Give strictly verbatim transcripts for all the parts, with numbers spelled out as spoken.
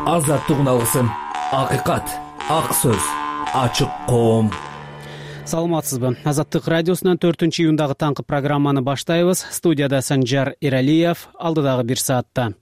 азаттык алгысым, акыйкат, ак сөз, ачык коом. Саламатсызбы? Азаттык радиосунан төртүнчү июндагы таңкы программаны баштайбыз. Студияда Санжар Иралиев, алдыдагы бир саатта.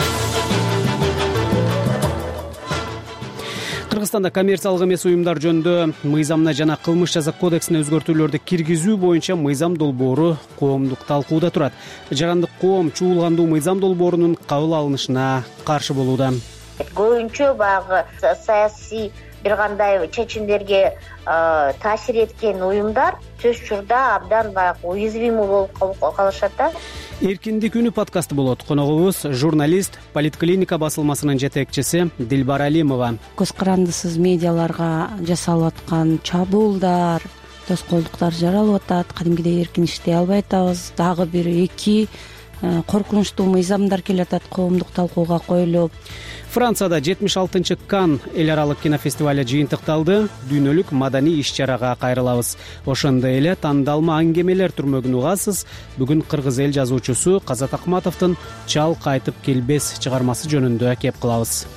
Кыргызстанда коммерциялык эмес уюмдар жөнүндө мыйзамына жана кылмыш жаза кодексине өзгөртүүлөрдү киргизүү боюнча мыйзам долбоору коомдук талкууда турат. Жарандык коом чуулгандуу мыйзам долбоорунун кабыл алынышына каршы болууда. Көбүнчө баягы саясий бир кандай чечимдерге таасир эткен уюмдар сөз учурда абдан баягы уязвимый болуп калышат да. Эркиндик үнү подкасты болот. Коногубуз журналист, Политклиника басылмасынын жетекчиси Дилбар Алимова. Көз карандысыз медиаларга жасалып аткан чабуулдар, тоскоолдуктар жаралып атат. Кадимгидей эркин иштей албай атабыз. Дагы бир эки коркунучтуу мыйзамдар келатат коомдук талкууга коюлуп. Францияда жетимиш алтынчы Кан эл аралык кинофестивалы жыйынтыкталды. Дүйнөлүк маданий иш-чарага кайрылабыз. Ошондой эле тандалма аңгемелер түрмөгүн угасыз. Бүгүн кыргыз эл жазуучусу Казат Акматовдун Чал кайтып келбес чыгармасы жөнүндө кеп кылабыз.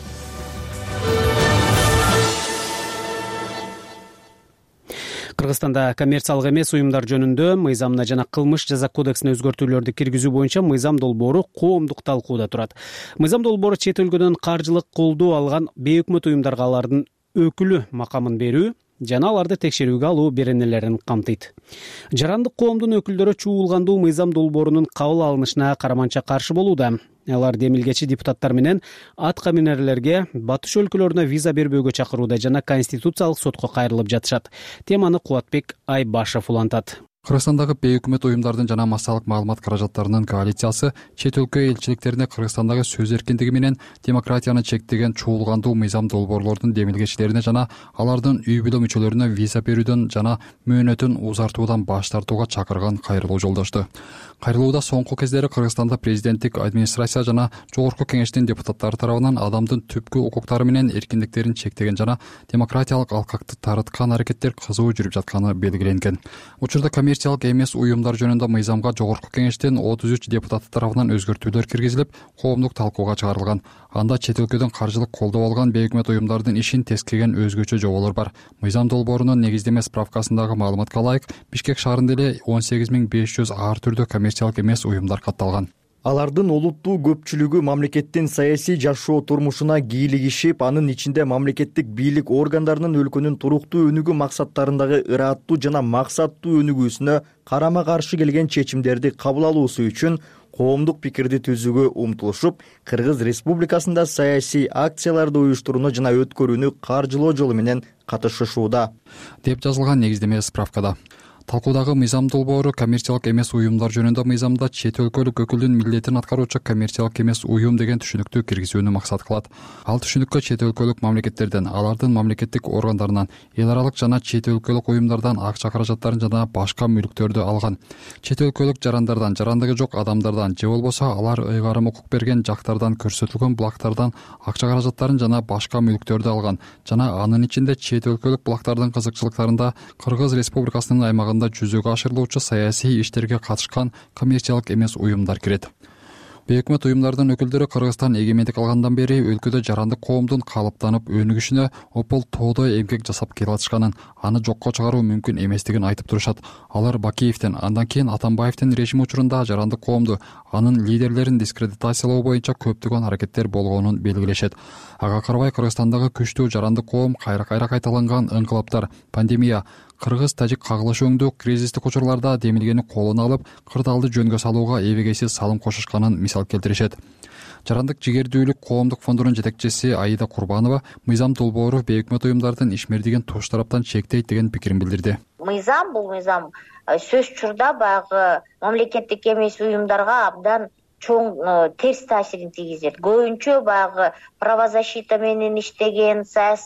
Кыргызстанда коммерциялык эмес уюмдар жөнүндө мыйзамына жана кылмыш жаза кодексине өзгөртүүлөрдү киргизүү боюнча мыйзам долбоору коомдук талкууда турат. Мыйзам долбоору чет өлкөдөн каржылык колдоо алган бейөкмөт уюмдарга алардын өкүлү макамын берүү жана аларды текшерүүгө алуу беренелерин камтыйт. Жарандык коомдун өкүлдөрү чуулгандуу мыйзам долбоорунун кабыл алынышына караманча каршы болууда. Алар демилгечи депутаттар менен атка минерлерге батыш өлкөлөрүнө виза бербөөгө чакырууда жана конституциялык сотко кайрылып жатышат. Теманы Кубатбек Айбашев улантат. Кыргызстандагы бейөкмөт уюмдардын жана массалык маалымат каражаттарынын коалициясы чет өлкө элчиликтерине Кыргызстандагы сөз эркиндиги менен демократияны чектеген чуулгандуу мыйзам долбоорлордун демилгечилерине жана алардын үй бүлө мүчөлөрүнө виза берүүдөн жана мөөнөтүн узартуудан баш тартууга чакырган кайрылуу жолдошту. Кайрылууда соңку кездери Кыргызстанда президенттик администрация жана жогорку кеңештин депутаттары тарабынан адамдын түпкү укуктары менен эркиндиктерин чектеген жана демократиялык алкакты тарыткан аракеттер кызуу жүрүп жатканы белгиленген. Учурда коммерциялык эмес уюмдар жөнүндө мыйзамга жогорку кеңештин отуз үч депутаты тарабынан өзгөртүүлөр киргизилип, коомдук талкууга чыгарылган. Анда чет өлкөдөн каржылык колдоо алган бейөкмөт уюмдардын ишин тескеген өзгөчө жоболор бар. Мыйзам долбоорунун негиздеме справкасындагы маалыматка ылайык, Бишкек шаарында эле он сегиз миң беш жүз ар түрдүү коммерциялык эмес уюмдар катталган. Алардын олуттуу көпчүлүгү мамлекеттин саясий жашоо турмушуна кийлигишип, анын ичинде мамлекеттик бийлик органдарынын өлкөнүн туруктуу өнүгүү максаттарындагы ырааттуу жана максаттуу өнүгүүсүнө карама каршы келген чечимдерди кабыл алуусу үчүн коомдук пикирди түзүүгө умтулушуп, Кыргыз Республикасында саясий акцияларды уюштурууну жана өткөрүүнү каржылоо жолу менен катышышууда, деп жазылган негиздеме справкада. Талкуудагы мыйзам долбоору коммерциялык эмес уюмдар жөнүндө мыйзамда чет өлкөлүк өкүлдүн милдетин аткаруучу коммерциялык эмес уюм деген түшүнүктү киргизүүнү максат кылат. Ал түшүнүккө чет өлкөлүк мамлекеттерден, алардын мамлекеттик органдарынан, эл аралык жана чет өлкөлүк уюмдардан акча каражаттарын жана башка мүлктөрдү алган. Чет өлкөлүк жарандардан, жарандыгы жок адамдардан же болбосо алар ыйгарым укук берген жактардан көрсөтүлгөн булактардан акча каражаттарын жана башка мүлктөрдү алган жана анын ичинде чет өлкөлүк булактардын кызыкчылыктарында Кыргыз Республикасынын аймагында жүзөгө ашырылуучу саясий иштерге катышкан коммерциялык эмес уюмдар кирет. Бейөкмөт уюмдардын өкүлдөрү Кыргызстан эгемендик алгандан бери өлкөдө жарандык коомдун калыптанып өнүгүшүнө опол тоодой эмгек жасап келатышканын, аны жокко чыгаруу мүмкүн эместигин айтып турушат. Алар Бакиевдин, андан кийин Атамбаевдин режими учурунда жарандык коомду, анын лидерлерин дискредитациялоо боюнча көптөгөн аракеттер болгонун белгилешет. Ага карабай Кыргызстандагы күчтүү жарандык коом кайра-кайра кайталанган ыңкылаптар, пандемия, кыргыз-тажик кагылышуундуу кризистик учурларда демилгени колуна алып, кырдаалды жөнгө салууга эбегейсиз салым кошушканын мисал келтиришет. Жарандык жигердүүлүк коомдук фондунун жетекчиси Аида Курбанова мыйзам долбоору бейөкмөт уюмдардын ишмердигин туш тараптан чектейт деген пикирин билдирди. Мыйзам бул мыйзам сөз учурда баягы мамлекеттик эмес уюмдарга абдан чоң терс таасирин тийгизет. Көбүнчө баягы правозащита менен иштеген,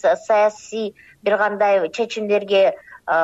саясий бир кандай чечимдерге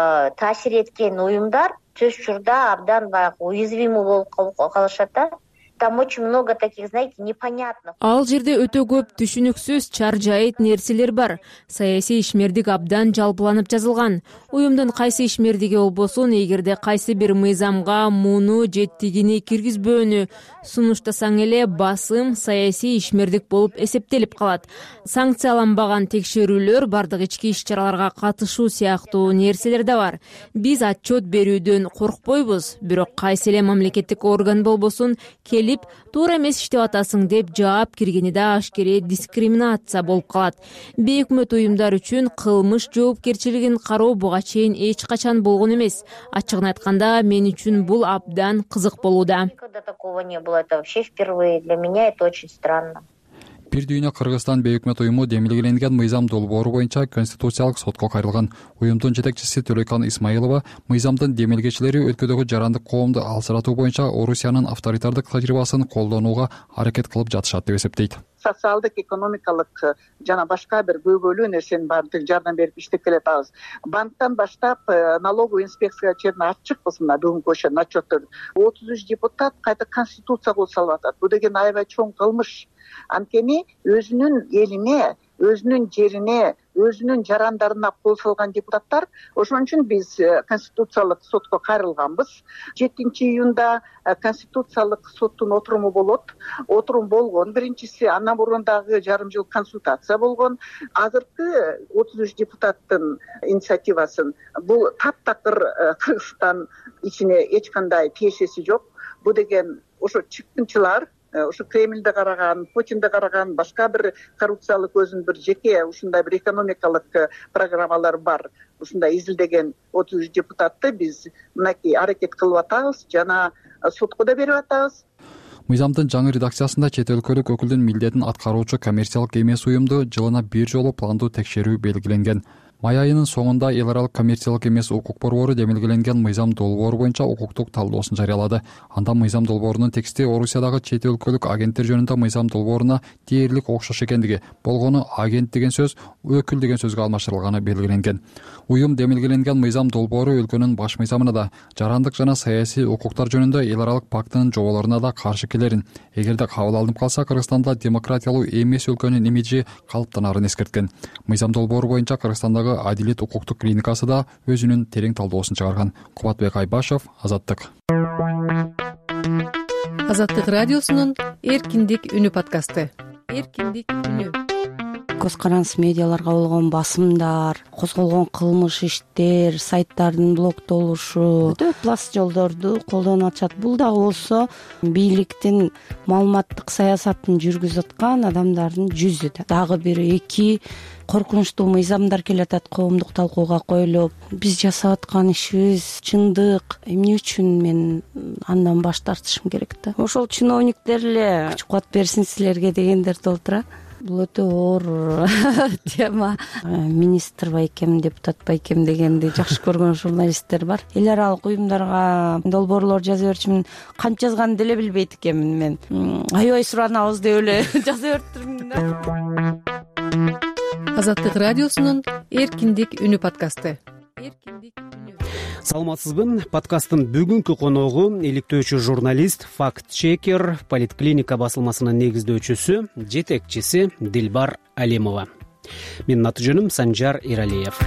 таасир эткен уюмдар сөз учурда абдан баягы уязвимый болуп калышат да. там очень много таких, знаете, непонятных. Ал жерде өтө көп түшүнүксүз, чаржайыт нерселер бар. Саясий ишмердик абдан жалпыланып жазылган. Уюмдун кайсы ишмердиги болбосун, эгерде кайсы бир мыйзамга муну же тигини киргизбөөнү сунуштасаң эле, басым саясий ишмердик болуп эсептелип калат. Санкцияланбаган текшерүүлөр, бардык ички иш-чараларга катышуу сыяктуу нерселер да бар. Биз отчет берүүдөн коркпойбуз, бирок кайсы эле мамлекеттик орган болбосун келип туура эмес иштеп атасың деп жаап киргени да ашкере дискриминация болуп калат. Бейөкмөт уюмдар үчүн кылмыш жоопкерчилигин кароо буга чейин эч качан болгон эмес. Ачыгын айтканда, мен үчүн бул абдан кызык болууда. Никогда такого не было, это вообще впервые. Для меня это очень странно. Бир дүйнө Кыргызстан бейөкмөт уюму демилгеленген мыйзам долбоору боюнча конституциялык сотко кайрылган. Уюмдун жетекчиси Төлөйкан Исмаилова мыйзамдын демилгечилери өлкөдөгү жарандык коомду алсыратуу боюнча Орусиянын авторитардык тажрыйбасын колдонууга аракет кылып жатышат деп эсептейт. Социалдык, экономикалык жана башка бир көйгөйлүү нерсенин баардыгын жардам берип иштеп келатабыз. Банктан баштап налоговый инспекцияга чейин ачыкпыз мына бүгүнкү ошо отчеттор. отуз үч депутат кайта конституция кылып салып атат. Бул деген аябай чоң кылмыш. Анткени өзүнүн элине, өзүнүн жерине, өзүнүн жарандарына кол салган депутаттар. Ошон үчүн биз конституциялык сотко кайрылганбыз. жетинчи июнда конституциялык соттун отуруму болот. Отурум болгон биринчиси, андан мурун дагы жарым жыл консультация болгон. Азыркы отуз үч депутаттын инициативасын бул таптакыр Кыргызстан ичине эч кандай тиешеси жок. Бул деген ошо чыккынчылар, ошо Кремльде караган, Путинде караган, башка бир коррупциялык өзүнүн бир жеке ушундай бир экономикалык программалар бар. Ушундай изилдеген отуз үч депутатты биз мынакей аракет кылып атабыз жана сотко да берип атабыз. Мыйзамдын жаңы редакциясында чет өлкөлүк өкүлдүн милдетин аткаруучу коммерциялык эмес уюмду жылына бир жолу пландуу текшерүү белгиленген. Май айынын соңунда эл аралык коммерциялык эмес укук борбору демилгеленген мыйзам долбоору боюнча укуктук талдоосун жарыялады. Анда мыйзам долбоорунун тексти Орусиядагы чет өлкөлүк агенттер жөнүндө мыйзам долбооруна дээрлик окшош экендиги, болгону агент деген сөз өкүл деген сөзгө алмаштырылганы белгиленген. Уюм демилгеленген мыйзам долбоору өлкөнүн баш мыйзамына да, жарандык жана саясий укуктар жөнүндө эл аралык пактынын жоболоруна да каршы келерин, эгерде кабыл алынып калса Кыргызстанда демократиялуу эмес өлкөнүн имиджи калыптанарын эскерткен. Мыйзам долбоору боюнча Кыргызстандагы Адилет укуктук клиникасы да өзүнүн терең талдоосун чыгарган. Кубатбек Айбашев, Азаттык. Азаттык радиосунун эркиндик үнү подкасты. Эркиндик үнү. Көз карандысыз медиаларга болгон басымдар, козголгон кылмыш иштер, сайттардын блоктолушу, өтө пласт жолдорду колдонуп атышат. Бул дагы болсо бийликтин маалыматтык саясатын жүргүзүп аткан адамдардын жүзү да. Дагы бир эки коркунучтуу мыйзамдар келатат, коомдук талкууга коюлуп. Биз жасап аткан ишибиз чындык, эмне үчүн мен андан баш тартышым керек да. Ошол чиновниктер эле күч кубат берсин силерге дегендер толтура. Бул өтө оор тема. Министр байкем, депутат байкем дегенди жакшы көргөн журналисттер бар. Эл аралык уюмдарга долбоорлор жаза берчүмүн. Канча жазганын деле билбейт экенмин мен. Аябай суранабыз деп эле жаза бериптирмин да. Азаттык радиосунун эркиндик үнү подкасты. Эркиндик үнү. Саламатсызбы? Подкасттын бүгүнкү коногу иликтөөчү журналист, факт-чекер, Политклиника басылмасынын негиздөөчүсү, жетекчиси Дилбар Алимова. Менин аты жөнүм Санжар Иралиев.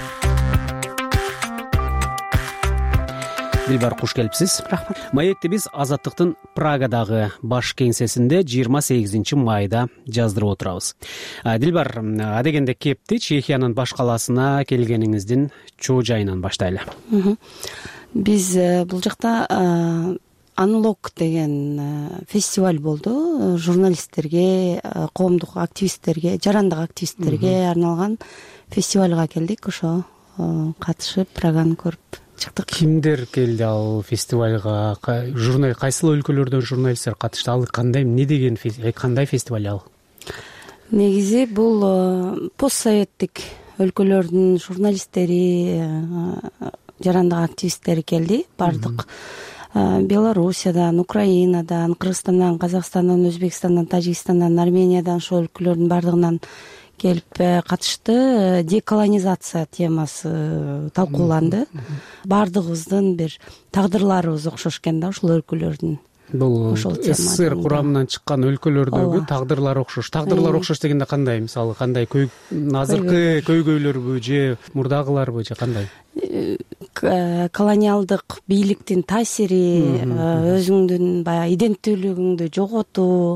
Дилбар, куш келипсиз. Рахмат. Маекти биз Азаттыктын Прагадагы баш кеңсесинде жыйырма сегизинчи майда жаздырып отурабыз. Дилбар, адегенде кепти Чехиянын баш калаасына келгениңиздин чоо жайынан баштайлы. Биз бул жакта Unlock деген фестиваль болду. Журналисттерге, коомдук активисттерге, жарандык активисттерге арналган фестивалга келдик. Ошо катышып, Праганы көрүп чыктык. Кимдер келди ал фестивалга? Журнал кайсыл өлкөлөрдөн журналисттер катышты? Ал кандай, эмне деген, кандай фестиваль ал? Негизи бул постсоветтик өлкөлөрдүн журналисттери, жарандык активисттери келди. Бардык Белоруссиядан, Украинадан, Кыргызстандан, Казакстандан, Өзбекстандан, Тажикстандан, Армениядан, ошол өлкөлөрдүн бардыгынан келип катышты. Деколонизация темасы талкууланды. Бардыгыбыздын бир тагдырларыбыз окшош экен да ошол өлкөлөрдүн. бул ошол тема СССР курамынан чыккан өлкөлөрдөгү тагдырлар окшош тагдырлар окшош дегенде кандай, мисалы кандай азыркы көйгөйлөрбү же мурдагыларбы же кандай? Колониалдык бийликтин таасири, өзүңдүн баягы иденттүүлүгүңдү жоготуу,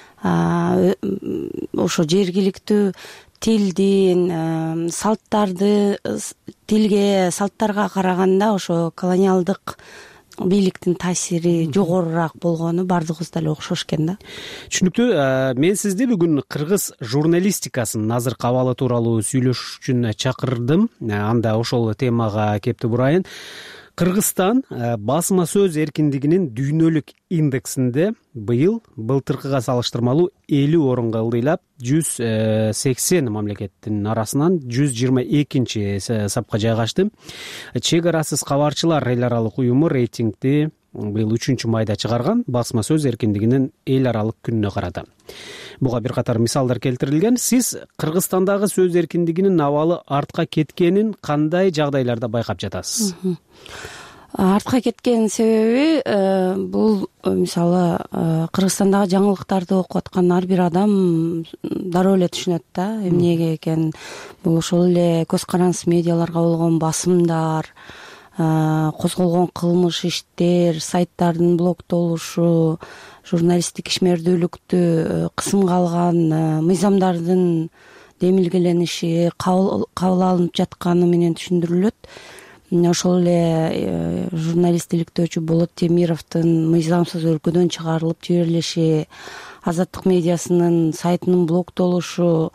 ошо жергиликтүү тилдин, салттарды, тилге, салттарга караганда ошо колониалдык бийликтин таасири жогорураак болгону баардыгыбызда эле окшош экен да. Түшүнүктүү. Мен сизди бүгүн кыргыз журналистикасынын азыркы абалы тууралуу сүйлөшүш үчүн чакырдым. Анда ошол темага кепти бурайын. Кыргызстан басма сөз эркиндигинин дүйнөлүк индексинде быйыл былтыркыга салыштырмалуу элүү орунга ылдыйлап, жүз сексен мамлекеттин арасынан жүз жыйырма экинчи сапка жайгашты. Чек арасыз кабарчылар эл аралык уюму рейтингди быйыл үчүнчү майда чыгарган басма сөз эркиндигинин эл аралык күнүнө карады. Буга бир катар мисалдар келтирилген. Сиз Кыргызстандагы сөз эркиндигинин абалы артка кеткенин кандай жагдайларда байкап жатасыз? Артка кеткен себеби бул мисалы Кыргызстандагы жаңылыктарды окуп аткан ар бир адам дароо эле түшүнөт да, эмнеге экен. Бул ошол эле көз карансыз медиаларга болгон басымдар, козголгон кылмыш иштер, сайттардын блоктолушу, журналисттик ишмердүүлүктү кысымга алган мыйзамдардын демилгелениши, кабыл алынып жатканы менен түшүндүрүлөт. Ошол эле журналист иликтөөчү Болот Темировдун мыйзамсыз өлкөдөн чыгарылып жиберилиши, Азаттык медиасынын сайтынын блоктолушу,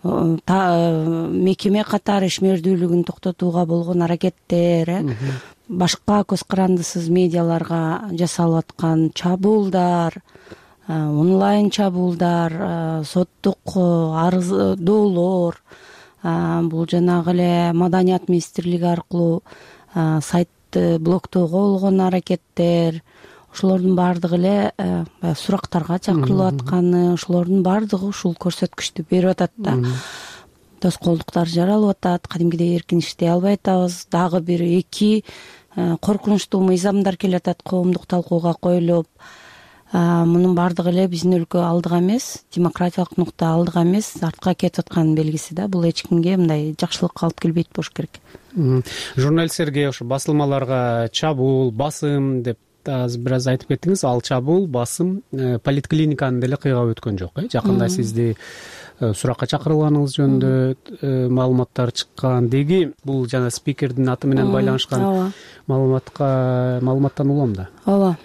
мекеме катары ишмердүүлүгүн токтотууга болгон аракеттер, башка көз карандысыз медиаларга жасалып аткан чабуулдар, онлайн чабуулдар, соттук арыздоолор, бул жанагы эле Маданият министрлиги аркылуу сайтты блоктоого болгон аракеттер, ошолордун баардыгы эле сурактарга чакырылып атканы, ошолордун баардыгы ушул көрсөткүчтү берип атат да. Тоскоолдуктар жаралып атат, кадимгидей эркин иштей албай атабыз. Дагы бир эки коркунучтуу мыйзамдар келатат коомдук талкууга коюлуп. Мунун баардыгы эле биздин өлкө алдыга эмес, демократиялык нукта алдыга эмес, артка кетип атканын белгиси да. Бул эч кимге мындай жакшылыкка алып келбейт болуш керек. Журналисттерге ошо басылмаларга чабуул, басым деп азыр бир аз айтып кеттиңиз. Ал чабуул, басым поликлиниканы деле кыйгап өткөн жок, э? Жакында сизди суракка чакырылганыңыз жөнүндө маалыматтар чыккан. Деги бул жана спикердин аты менен байланышкан маалыматка маалыматтан улам да. Ооба.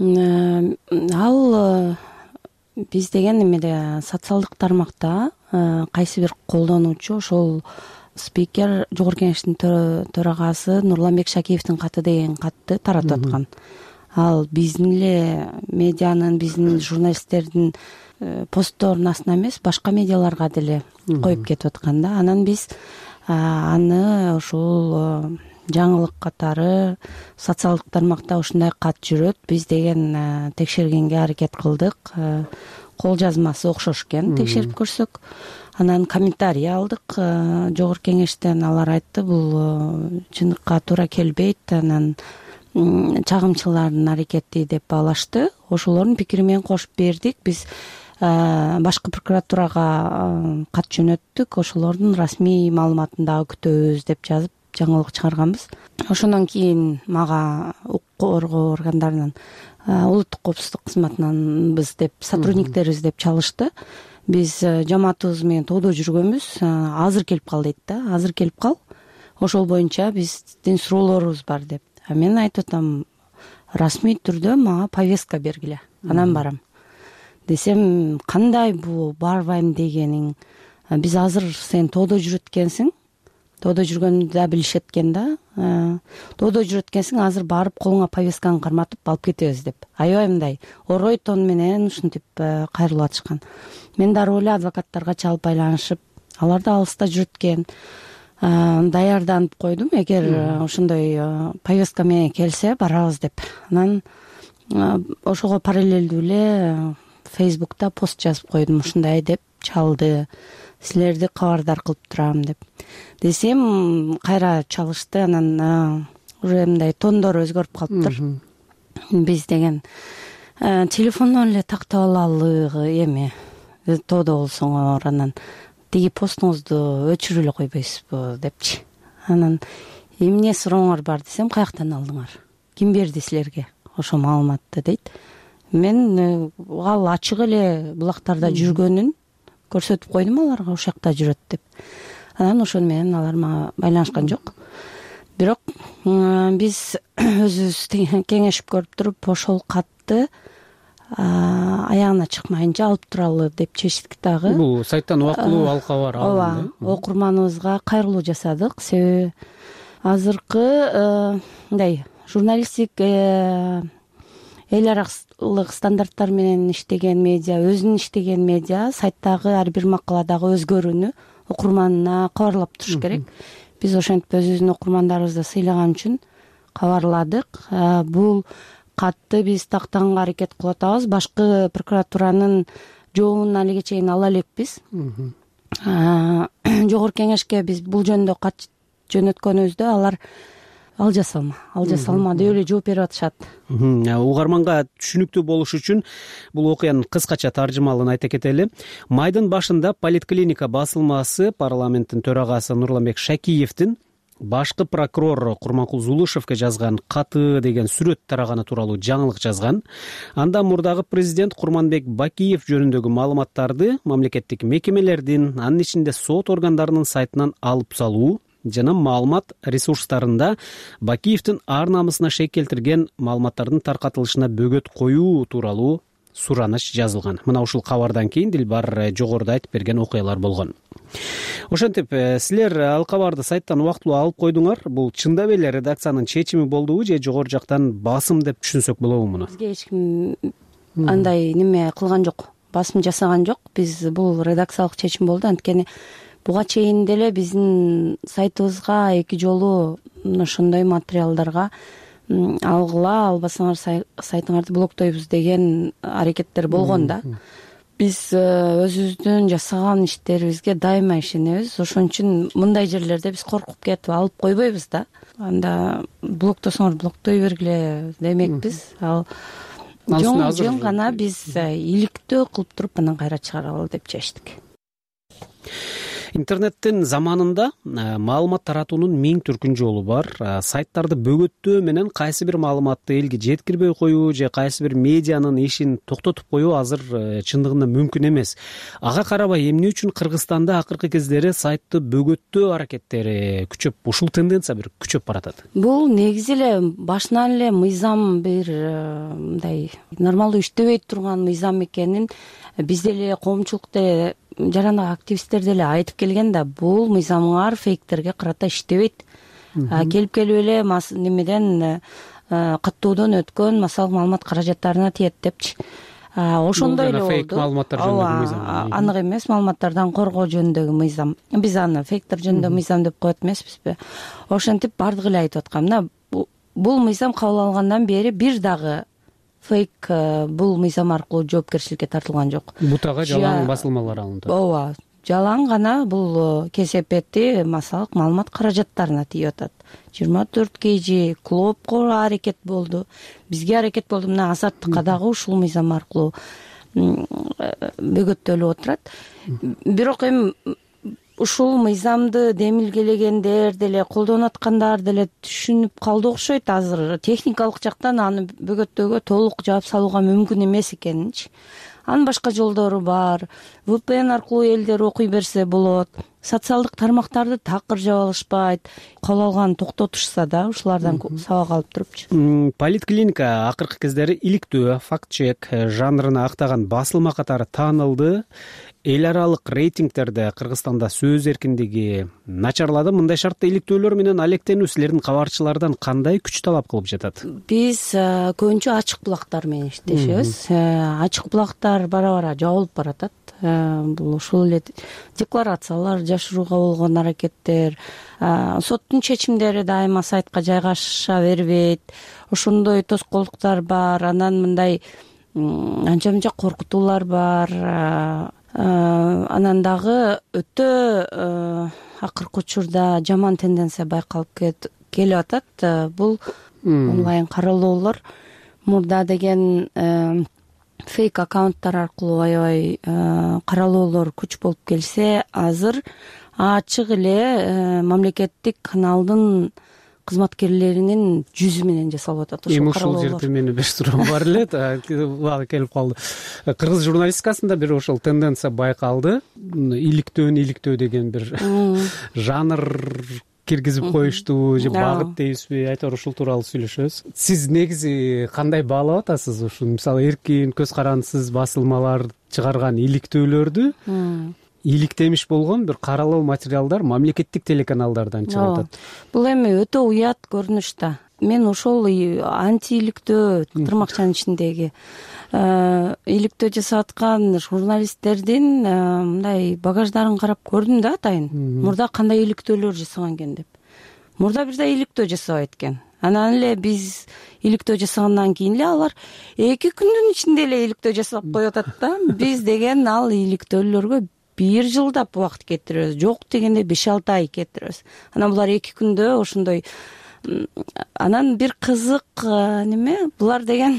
Ал биз деген эмеде социалдык тармакта кайсы бир колдонуучу ошол спикер Жогорку Кеңештин төрагасы Нурланбек Шакиевдин каты деген катты таратып аткан. Ал биздин эле медианын, биздин журналисттердин постторунун астына эмес, башка медиаларга деле коюп кетип аткан да. Анан биз аны ошол жаңылык катары социалдык тармакта ушундай кат жүрөт, биз деген текшергенге аракет кылдык. Кол жазмасы окшош экен, текшерип көрсөк. Анан комментарий алдык Жогорку Кеңештен. Алар айтты, бул чындыкка туура келбейт, анан чагымчылардын аракети деп баалашты. Ошолордун пикири менен кошуп бердик. Биз башкы прокуратурага кат жөнөттүк. Ошолордун расмий маалыматын дагы күтөбүз деп жазып жаңылык чыгарганбыз. Ошондон кийин мага укук коргоо органдарынын улуттук коопсуздук кызматынан биз деп сотрудниктерибиз деп чалышты. Биз жамаатыбыз менен тоодо жүргөнбүз. Азыр келип кал дейт да. Азыр келип кал. Ошол боюнча биздин суроолорубуз бар деп. А мен айтып атам, расмий түрдө мага повестка бергиле. Анан барам. Десем, кандай бул барбайм дегениң? Биз азыр сен тоодо жүрөт экенсиң. Тоодо жүргөнүмдү да билишет экен да. Тоодо жүрөт экенсиң, азыр барып колуңа повестканы карматып алып кетебиз деп. Аябай мындай орой тон менен ушинтип кайрылып атышкан. Мен дароо эле адвокаттарга чалып байланышып, алар да алыста жүрөт экен. Даярданып койдум, эгер ошондой повестка менен келсе барабыз деп. Анан ошого параллелдүү эле Фейсбукта пост жазып койдум, ушундай деп чалды. Силерди кабардар кылып турам деп. Десем, кайра чалышты. Анан уже мындай тондор өзгөрүп калыптыр. Биз деген телефондон эле тактап алалы эми тоодо болсоңор, анан тиги постуңузду өчүрүп эле койбойсузбу депчи. Анан эмне сурооңор бар десем, каяктан алдыңар, ким берди силерге ошол маалыматты дейт. Мен ал ачык эле булактарда жүргөнүн көрсөтүп койдум аларга, ошол жакта жүрөт деп. Анан ошону менен алар мага байланышкан жок. Бирок биз өзүбүз кеңешип көрүп туруп ошол катты аягына чыкмайынча алып туралы деп чечтик дагы. Бул сайттан убактылуу ал кабар алынды. Ооба, окурманыбызга кайрылуу жасадык. Себеби азыркы мындай журналистик эл аралык стандарттар менен иштеген медиа, өзүнүн иштеген медиа сайттагы ар бир макаладагы өзгөрүүнү окурманына кабарлап туруш керек. Биз ошентип өзүбүздүн окурмандарыбызды сыйлаган үчүн кабарладык. Бул катты биз тактаганга аракет кылып атабыз. Башкы прокуратуранын жообун алиге чейин ала элекпиз. Жогорку кеңешке биз бул жөнүндө кат жөнөткөнүбүздө алар ал жасалма, ал жасалма деп эле жооп берип атышат. Угарманга түшүнүктүү болуш үчүн бул окуянын кыскача таржымалын айта кетели. Майдын башында Политклиника басылмасы парламенттин төрагасы Нурланбек Шакиевдин башкы прокурор Курманкул Зулушевке жазган каты деген сүрөт тараганы тууралуу жаңылык жазган. Анда мурдагы президент Курманбек Бакиев жөнүндөгү маалыматтарды мамлекеттик мекемелердин, анын ичинде сот органдарынын сайтынан алып салуу жана маалымат ресурстарында Бакиевдин ар намысына шек келтирген маалыматтардын таркатылышына бөгөт коюу тууралуу сураныч жазылган. Мына ушул кабардан кийин Дилбар жогоруда айтып берген окуялар болгон. Ошентип, силер ал кабарды сайттан убактылуу алып койдуңар. Бул чындап эле редакциянын чечими болдубу же жогору жактан басым деп түшүнсөк болобу муну? Бизге эч ким андай неме кылган жок, басым жасаган жок. Биз бул редакциялык чечим болду. Анткени буга чейин деле биздин сайтыбызга эки жолу ошондой материалдарга алгыла, албасаңар сайтыңарды блоктойбуз деген аракеттер болгон да. Биз өзүбүздүн жасаган иштерибизге дайыма ишенебиз. Ошон үчүн мындай жерлерде биз коркуп кетип алып койбойбуз да. Анда блоктосоңор блоктой бергиле демекпиз. Ал жөн гана биз иликтөө кылып туруп анан кайра чыгаралы деп чечтик. Интернеттин заманында маалымат таратуунун миң түркүн жолу бар. Сайттарды бөгөттөө менен кайсы бир маалыматты элге жеткирбей коюу же кайсы бир медианын ишин токтотуп коюу азыр чындыгында мүмкүн эмес. Ага карабай эмне үчүн Кыргызстанда акыркы кездери сайтты бөгөттөө аракеттери күчөп, ушул тенденция бир күчөп баратат? Бул негизи эле башынан эле мыйзам бир мындай нормалдуу иштебей турган мыйзам экенин биз деле коомчулук деле жарандык активисттер деле айтып келген да, бул мыйзамыңар фейктерге карата иштебейт. Келип келип эле немеден каттоодон өткөн массалык маалымат каражаттарына тиет депчи. Ошондой эле болду. Фейк маалыматтар жөнүндөгү мыйзам. Анык эмес, маалыматтардан коргоо жөнүндөгү мыйзам. Биз аны фейктер жөнүндө мыйзам деп коет эмеспизби? Ошентип бардыгы эле айтып аткам да. Бул мыйзам кабыл алынгандан бери бир дагы фейк бул мыйзам аркылуу жоопкерчиликке тартылган жок. Бутага жалаң басылмалар алынды. Ооба, жалаң гана бул кесепети массалык маалымат каражаттарына тиеп атат. жыйырма төрт кж клопко аракет болду. Бизге аракет болду. Мына Азаттыкка дагы ушул мыйзам аркылуу бөгөттөлүп отурат. Бирок эми ушул мыйзамды демилгелегендер деле, колдонуп аткандар деле түшүнүп калды окшойт. Азыр техникалык жактан аны бөгөттөөгө толук жаап салууга мүмкүн эмес экенинчи. Анын башка жолдору бар. ви пи эн аркылуу элдер окуй берсе болот. Социалдык тармактарды такыр жаап алышпайт. Кабыл алганын токтотушса да, ушулардан сабак алып турупчу. Политклиника акыркы кездери иликтөө, факт-чек жанрына актаган басылма катары таанылды. Эл аралык рейтингтерде Кыргызстанда сөз эркиндиги начарлады. Мындай шартта иликтөөлөр менен алектенүү силердин кабарчылардан кандай күч талап кылып жатат? Биз көбүнчө ачык булактар менен иштешебиз. Ачык булактар бара-бара жабылып баратат. Бул ушул эле декларациялар жашырууга болгон аракеттер, соттун чечимдери дайыма сайтка жайгаша бербейт. Ошондой тоскоолдуктар бар. Анан мындай анча-мынча коркутуулар бар. Анан дагы өтө акыркы учурда жаман тенденция байкалып келип атат. Бул онлайн каралоолор мурда деген фейк аккаунттар аркылуу аябай каралоолор күч болуп келсе, азыр ачык эле мамлекеттик каналдын кызматкерлеринин жүзү менен жасалып атат эми ушул жерде менин бир суроом бар эле, убагы келип калды. Кыргыз журналистикасында бир ошол тенденция байкалды. Иликтөөнү иликтөө деген бир жанр киргизип коюшту же багыт дейбизби, айтор ушул тууралуу сүйлөшөбүз. Сиз негизи кандай баалап атасыз ушул, мисалы, эркин, көз карандысыз басылмалар чыгарган иликтөөлөрдү? Иликтемиш болгон бир каралоо материалдар мамлекеттик телеканалдардан чыгып атат. Бул эми өтө уят көрүнүш да. Мен ошол антииликтөө тырмакчанын ичиндеги иликтөө жасап аткан журналисттердин мындай багаждарын карап көрдүм да атайын. Мурда кандай иликтөөлөр жасаган экен деп. Мурда бир да иликтөө жасабайт экен. Анан эле биз иликтөө жасагандан кийин эле алар эки күндүн ичинде эле иликтөө жасап коюп атат да. Биз деген ал иликтөөлөргө бир жылдап убакыт кетиребиз, жок дегенде беш алты ай кетиребиз. Анан булар эки күндө ошондой. Анан бир кызык неме, булар деген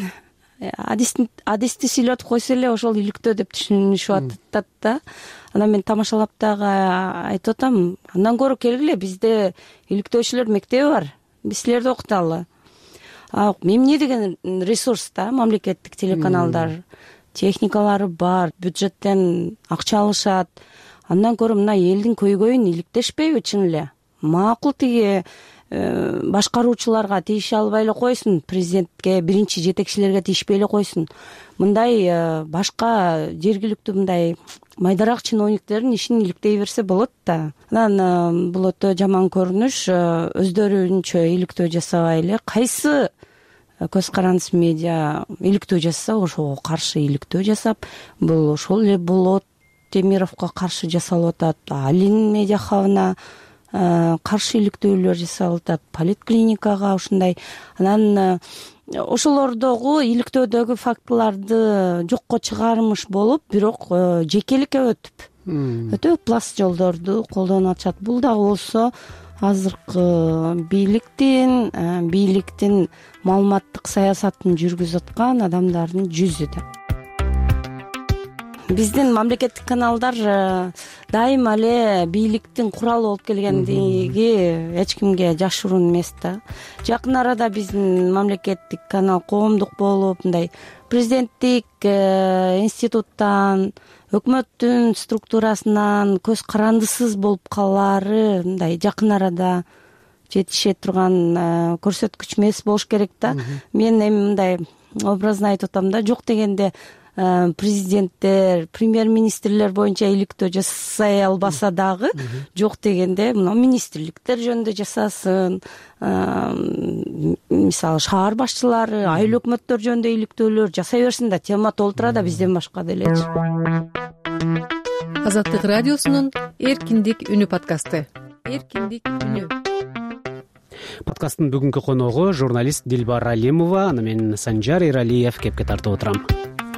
адисти сүйлөтүп койсо эле ошол иликтөө деп түшүнүшүп атат да. Анан мен тамашалап дагы айтып атам, андан көрө келгиле, бизде иликтөөчүлөр мектеби бар, биз силерди окуталы. Эмне деген ресурс да, мамлекеттик телеканалдар, техникалары бар, бюджеттен акча алышат. Андан көрө мына элдин көйгөйүн иликтешпейби чын эле? Макул тиги башкаруучуларга тийише албай эле койсун, президентке, биринчи жетекчилерге тийишпей эле койсун. Мындай башка жергиликтүү мындай майдараак чиновниктердин ишин иликтей берсе болот да. Анан бул өтө жаман көрүнүш. Өздөрүнчө иликтөө жасабай эле кайсы көз карандысыз медиа иликтөө жасаса, ошого каршы иликтөө жасап, бул ошол эле болот Темировго каршы жасалып атат, Алин медиа хабына каршы иликтөөлөр жасалып атат, поликлиникага ушундай. Анан ошолордогу иликтөөдөгү фактыларды жокко чыгармыш болуп, бирок жекеликке өтүп, өтө пласт жолдорду колдонуп атышат. Бул дагы болсо азыркы бийликтин бийликтин маалыматтык саясатын жүргүзүп аткан адамдардын жүзү да. Биздин мамлекеттик каналдар дайыма эле бийликтин куралы болуп келгендиги эч кимге жашыруун эмес да. Жакын арада биздин мамлекеттик канал коомдук болуп, мындай президенттик институттан, өкмөттүн структурасынан көз карандысыз болуп калаары мындай жакын арада жетише турган көрсөткүч эмес болуш керек да. Мен эми мындай образно айтып атам да, жок дегенде президенттер, премьер-министрлер боюнча иликтөө жасай албаса дагы, жок дегенде мына министрликтер жөнүндө жасасын, мисалы шаар башчылары, айыл өкмөттөр жөнүндө иликтөөлөр жасай берсин да, тема толтура да бизден башка делечи. Азаттык радиосунун Эркиндик үнү подкасты. Эркиндик үнү. Подкасттын бүгүнкү коногу журналист Дилбар Алимова, аны мен Санжар Эралиев кепке тартып отурам.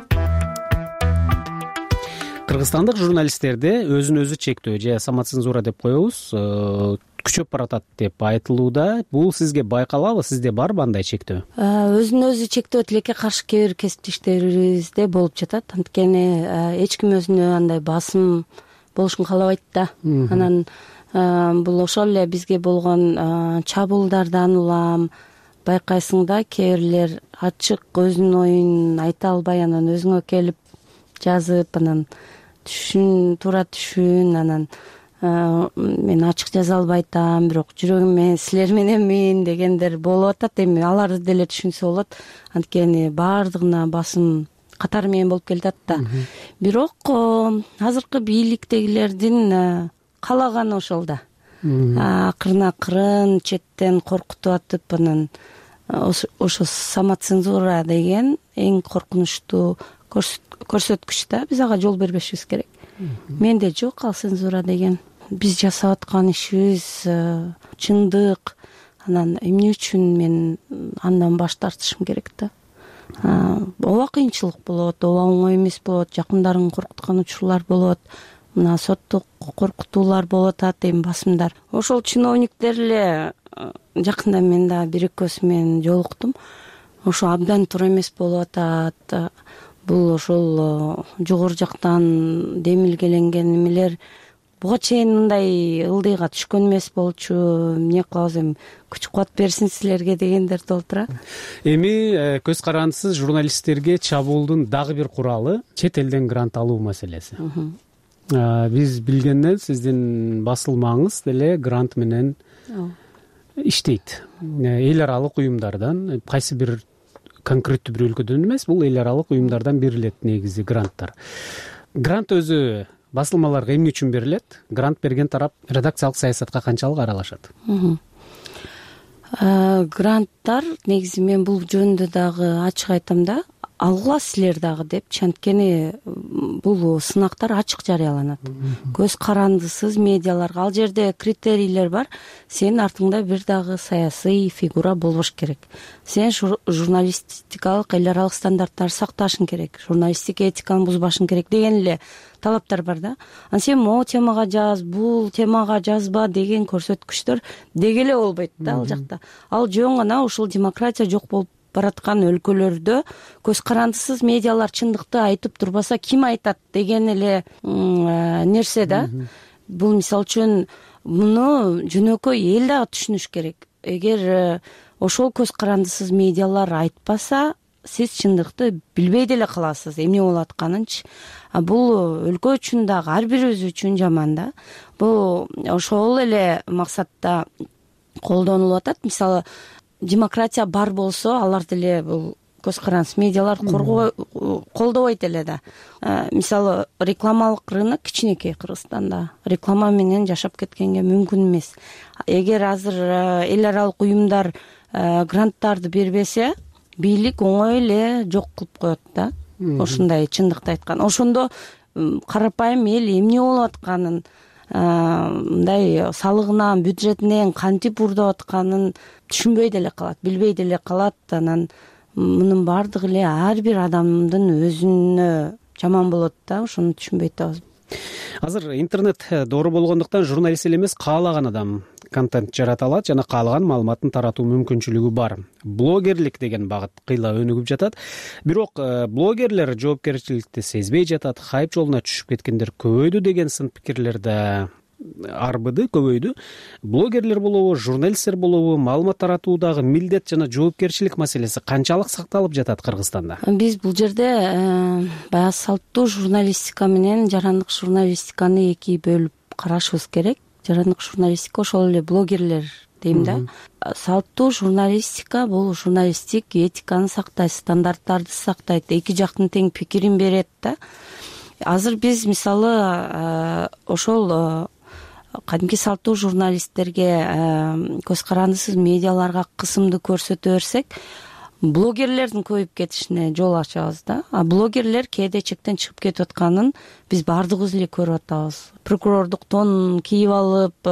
Кыргызстандык журналисттерде өзүн өзү чектөө же самоцензура деп коебуз, күчөп баратат деп айтылууда. Бул сизге байкалабы? Сизде барбы андай чектөө? Өзүн өзү чектөө тилекке каршы кээ бир кесиптештерибизде болуп жатат. Анткени эч ким өзүнө андай басым болушун каалабайт да. Анан бул ошол эле бизге болгон чабуулдардан улам байкайсың да, кээ бирлер ачык өзүнүн оюн айта албай, анан өзүңө келип жазып, анан түшүн, туура түшүн, анан мен ачык жаза албай атам, бирок жүрөгүм силер мененмин дегендер болуп атат. Эми аларды деле түшүнсө болот, анткени баардыгына басым катары менен болуп келатат да. Бирок азыркы бийликтегилердин каалаганы ошол да. Акырын акырын четтен коркутуп атып, анан ошо самоцензура деген эң коркунучтуу көрсөткүч да, биз ага жол бербешибиз керек. Менде жок ал цензура деген. Биз жасап аткан ишибиз чындык. Анан эмне үчүн мен андан баш тартышым керек да. Ооба кыйынчылык болот, ооба оңой эмес болот, жакындарың коркуткан учурлар болот, мына соттук коркутуулар болуп атат, эми басымдар. Ошол чиновниктер эле жакында мен да бир экөөсү менен жолуктум. ошо абдан туура эмес болуп атат. Бул ошол жогору жактан демилгеленген эмелер буга чейин мындай ылдыйга түшкөн эмес болчу. Эмне кылабыз эми, күч кубат берсин силерге дегендер да болуп турат. Эми көз карандысыз журналисттерге чабуулдун дагы бир куралы чет элден грант алуу маселеси. Биз билгенден сиздин басылмаңыз деле грант менен иштейт. Эл аралык уюмдардан, кайсы бир конкреттүү бир өлкөдөн эмес, бул эл аралык уюмдардан берилет негизи гранттар. Грант өзү басылмаларга эмне үчүн берилет? Грант берген тарап редакциялык саясатка канчалык аралашат? Гранттар негизи мен бул жөнүндө дагы ачык айтам да, алгыла силер дагы депчи, анткени бул сынактар ачык жарыяланат. Көз карандысыз медиаларга ал жерде критерийлер бар. Сенин артыңда бир дагы саясий фигура болбош керек. Сен журналистикалык эл аралык стандарттарды сакташың керек, журналистик этиканы бузбашың керек деген эле талаптар бар да. Анан сен могу темага жаз, бул темага жазба деген көрсөткүчтөр деги эле болбойт да ал жакта. Ал жөн гана ушул демократия жок болуп бараткан өлкөлөрдө көз карандысыз медиалар чындыкты айтып турбаса ким айтат деген эле нерсе да. Бул мисалы үчүн муну жөнөкөй эл дагы түшүнүш керек. Эгер ошол көз карандысыз медиалар айтпаса, сиз чындыкты билбей деле каласыз эмне болуп атканынчы. Бул өлкө үчүн дагы ар бирибиз үчүн жаман да. Бул ошол эле максатта колдонулуп атат. Мисалы, демократия бар болсо, алар деле бул көз карандысыз медиалар колдобойт эле да. Мисалы, рекламалык рынок кичинекей Кыргызстанда. Реклама менен жашап кеткенге мүмкүн эмес. Эгер азыр эл аралык уюмдар гранттарды бербесе, бийлик оңой эле жок кылып коет да. Ошондой чындыкты айткан. Ошондо карапайым эл эмне болуп атканын, мындай салыгынан, бюджетинен кантип урдап атканын түшүнбөй деле калат, билбей деле калат. Анан мунун баардыгы эле ар бир адамдын өзүнө жаман болот да, ошону түшүнбөй атабыз. Азыр интернет доору болгондуктан журналист эле эмес, каалаган адам контент жарата алат жана каалаган маалыматын таратуу мүмкүнчүлүгү бар. Блогерлик деген багыт кыйла өнүгүп жатат. Бирок блогерлер жоопкерчиликти сезбей жатат, хайп жолуна түшүп кеткендер көбөйдү деген сын пикирлер да арбыды, көбөйдү. Блогерлер болобу, журналисттер болобу, маалымат таратуудагы милдет жана жоопкерчилик маселеси канчалык сакталып жатат Кыргызстанда? Биз бул жерде баягы салттуу журналистика менен жарандык журналистиканы эки бөлүп карашыбыз керек. Жарандык журналистика ошол эле блогерлер дейм да. Салттуу журналистика бул журналистик этиканы сактайт, стандарттарды сактайт, эки жактын тең пикирин берет да. Азыр биз мисалы ошол кадимки салттуу журналисттерге, көз карандысыз медиаларга кысымды көрсөтө берсек, блогерлердин көбөйүп кетишине жол ачабыз да. А блогерлер кээде чектен чыгып кетип атканын биз баардыгыбыз эле көрүп атабыз. Прокурордук тон кийип алып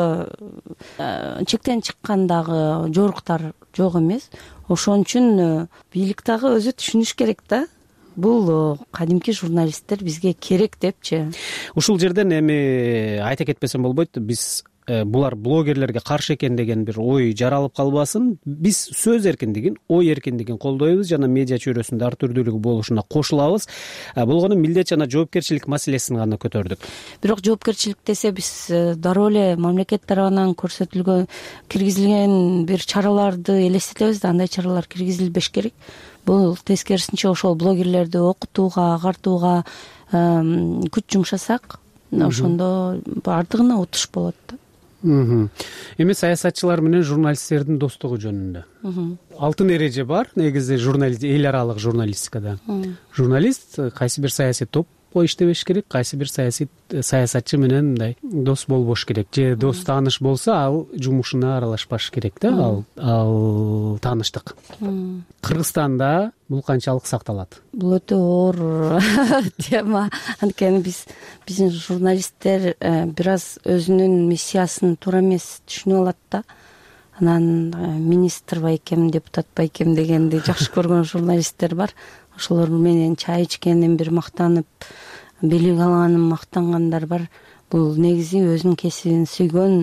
чектен чыккан дагы жоруктар жок эмес. Ошон үчүн бийлик дагы өзү түшүнүш керек да. Бул кадимки журналисттер бизге керек депчи. Ушул жерден эми айта кетпесем болбойт, биз булар блогерлерге каршы экен деген бир ой жаралып калбасын. Биз сөз эркиндигин, ой эркиндигин колдойбуз жана медиа чөйрөсүндө ар түрдүүлүгү болушуна кошулабыз. Болгону милдет жана жоопкерчилик маселесин гана көтөрдүк. Бирок жоопкерчилик десе биз дароо эле мамлекет тарабынан көрсөтүлгөн, киргизилген бир чараларды элестетебиз да, андай чаралар киргизилбеш керек. Бул тескерисинче ошол блогерлерди окутууга, агартууга күч жумшасак, ошондо баардыгына утуш болот да. Эми саясатчылар менен журналисттердин достугу жөнүндө алтын эреже бар негизи журналист, эл аралык журналистикада. Журналист кайсы бир саясий топко иштебеш керек, кайсы бир саясий саясатчы менен мындай дос болбош керек. Же дос тааныш болсо, ал жумушуна аралашпаш керек да, ал ал тааныштык. Кыргызстанда бул канчалык сакталат? Бул өтө оор тема. Анткени биз биздин журналисттер бир аз өзүнүн миссиясын туура эмес түшүнүп алат да. Анан министр байкем, депутат байкем дегенди жакшы көргөн журналисттер бар. Ошолор менен чай ичкенден бир мактанып, белек алганын мактангандар бар. Бул негизи өзүнүн кесибин сүйгөн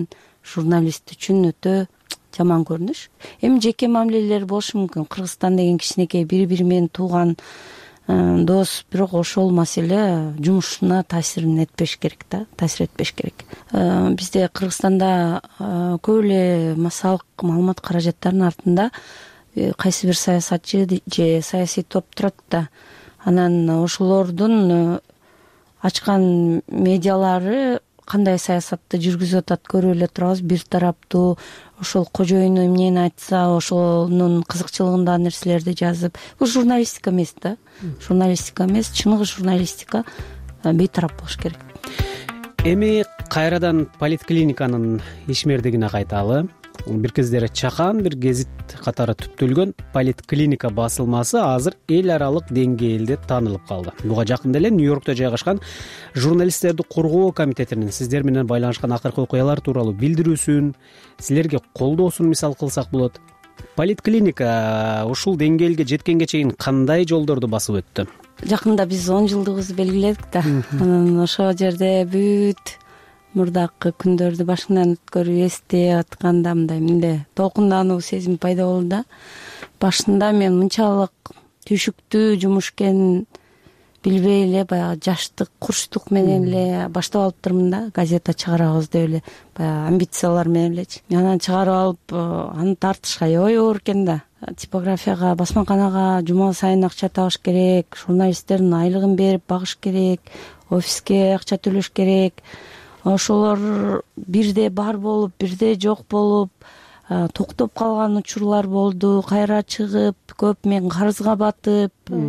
журналист үчүн өтө жаман көрүнүш. Эми жеке мамилелер болушу мүмкүн. Кыргызстан деген кичинекей бири бири менен тууган дос, бирок ошол маселе жумушуна таасирин этпеш керек да, таасир этпеш керек. Бизде Кыргызстанда көп эле массалык маалымат каражаттарынын артында кайсы бир саясатчы же саясий топ турат да. Анан ошолордун ачкан медиалары кандай саясатты жүргүзүп атат көрүп эле турабыз. Бир тараптуу ошол кожоюну эмнени айтса ошонун кызыкчылыгындагы нерселерди жазып. Бул журналистика эмес да. Журналистика эмес, чыныгы журналистика бейтарап болуш керек. Эми кайрадан политклиниканын ишмердигине кайталы. Бир кездери чакан бир гезит катары түптөлгөн политклиника басылмасы азыр эл аралык деңгээлде таанылып калды. Буга жакында эле Нью-Йоркто жайгашкан журналисттерди коргоо комитетинин сиздер менен байланышкан акыркы окуялар тууралуу билдирүүсүн, силерге колдоосун мисал кылсак болот. Политклиника ушул деңгээлге жеткенге чейин кандай жолдорду басып өттү? Жакында биз он жылдыгыбызды белгиледик да. Анан ошол жерде бүт мурдакы күндөрдү башыңдан өткөрүп эстеп атканда мындай мындай толкундануу сезим пайда болду да. Башында мен мынчалык түйшүктүү жумуш экенин билбей эле баягы жаштык, курчтук менен эле баштап алыптырмын да. Газета чыгарабыз деп эле баягы амбициялар менен элечи. Анан чыгарып алып аны тартышка аябай оор экен да. Типографияга, басмаканага жума сайын акча табыш керек, журналисттердин айлыгын берип багыш керек, офиске акча төлөш керек. Ошолор бирде бар болуп, бирде жок болуп, токтоп калган учурлар болду. Кайра чыгып, көп мен карызга батып,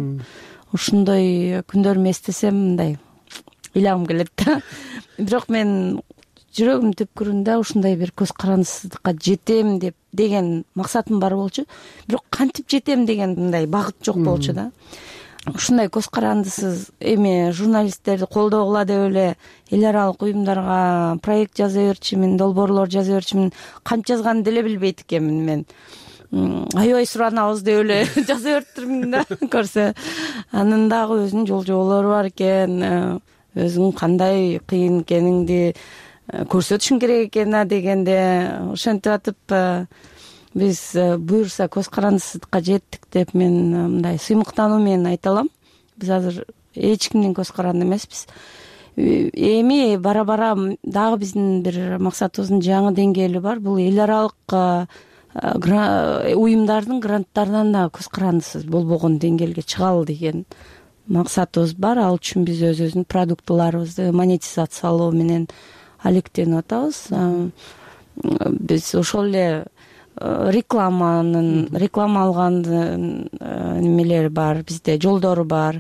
ушундай күндөрүмдү эстесем мындай ыйлагым келет да. Бирок мен жүрөгүмдүн түпкүрүндө ушундай бир көз карандысыздыкка жетем деп деген максатым бар болчу. Бирок кантип жетем деген мындай багыт жок болчу да. Ушундай көз карандысыз эми журналисттерди колдогула деп эле эл аралык уюмдарга проект жаза берчүмүн, долбоорлор жаза берчүмүн. Канча жазганымды деле билбейт экенмин мен. Аябай суранабыз деп эле жаза бериптирмин да көрсө. Анын дагы өзүнүн жол жоболору бар экен, өзүң кандай кыйын экениңди көрсөтүшүң керек экен дегенде ошентип атып биз буюрса көз карандысыздыкка жеттик деп мен мындай сыймыктануу менен айта алам. Биз азыр эч кимдин көз каранды эмеспиз. Эми бара-бара дагы биздин бир максатыбыздын жаңы деңгээли бар. Бул эл аралык уюмдардын гранттарынан да көз карандысыз болбогон деңгээлге чыгалы деген максатыбыз бар. Ал үчүн биз өзүбүздүн продуктыларыбызды монетизациялоо менен алектенип атабыз. Биз ошол эле рекламанын реклама алган немелери бар, бизде жолдору бар.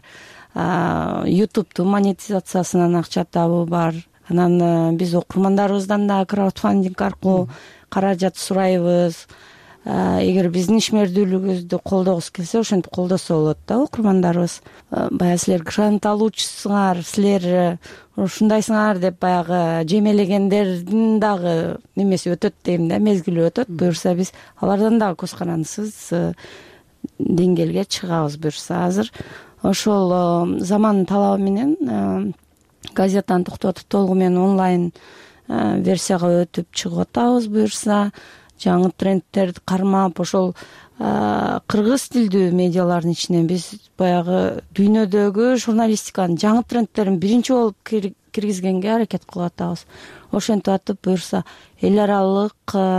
ютубтун монетизациясынан акча табуу бар. Анан биз окурмандарыбыздан да краудфандинг аркылуу каражат сурайбыз. Эгер биздин ишмердүүлүгүбүздү колдогуңуз келсе, ошентип колдосо болот да окурмандарыбыз. Баягы силер грант алуучусуңар, силер ушундайсыңар деп баягы жемелегендердин дагы немеси өтөт дейм да, мезгили өтөт. Буюрса биз алардан дагы көз карандысыз деңгээлге чыгабыз буюрса. Азыр ошол замандын талабы менен газетаны токтотуп толугу менен онлайн версияга өтүп чыгып атабыз буюрса. Жаңы трендтерди кармап, ошол кыргыз тилдүү медиалардын ичинен биз баягы дүйнөдөгү журналистиканын жаңы трендтерин биринчи болуп киргизгенге аракет кылып атабыз. Ошентип атып буюрса эл аралык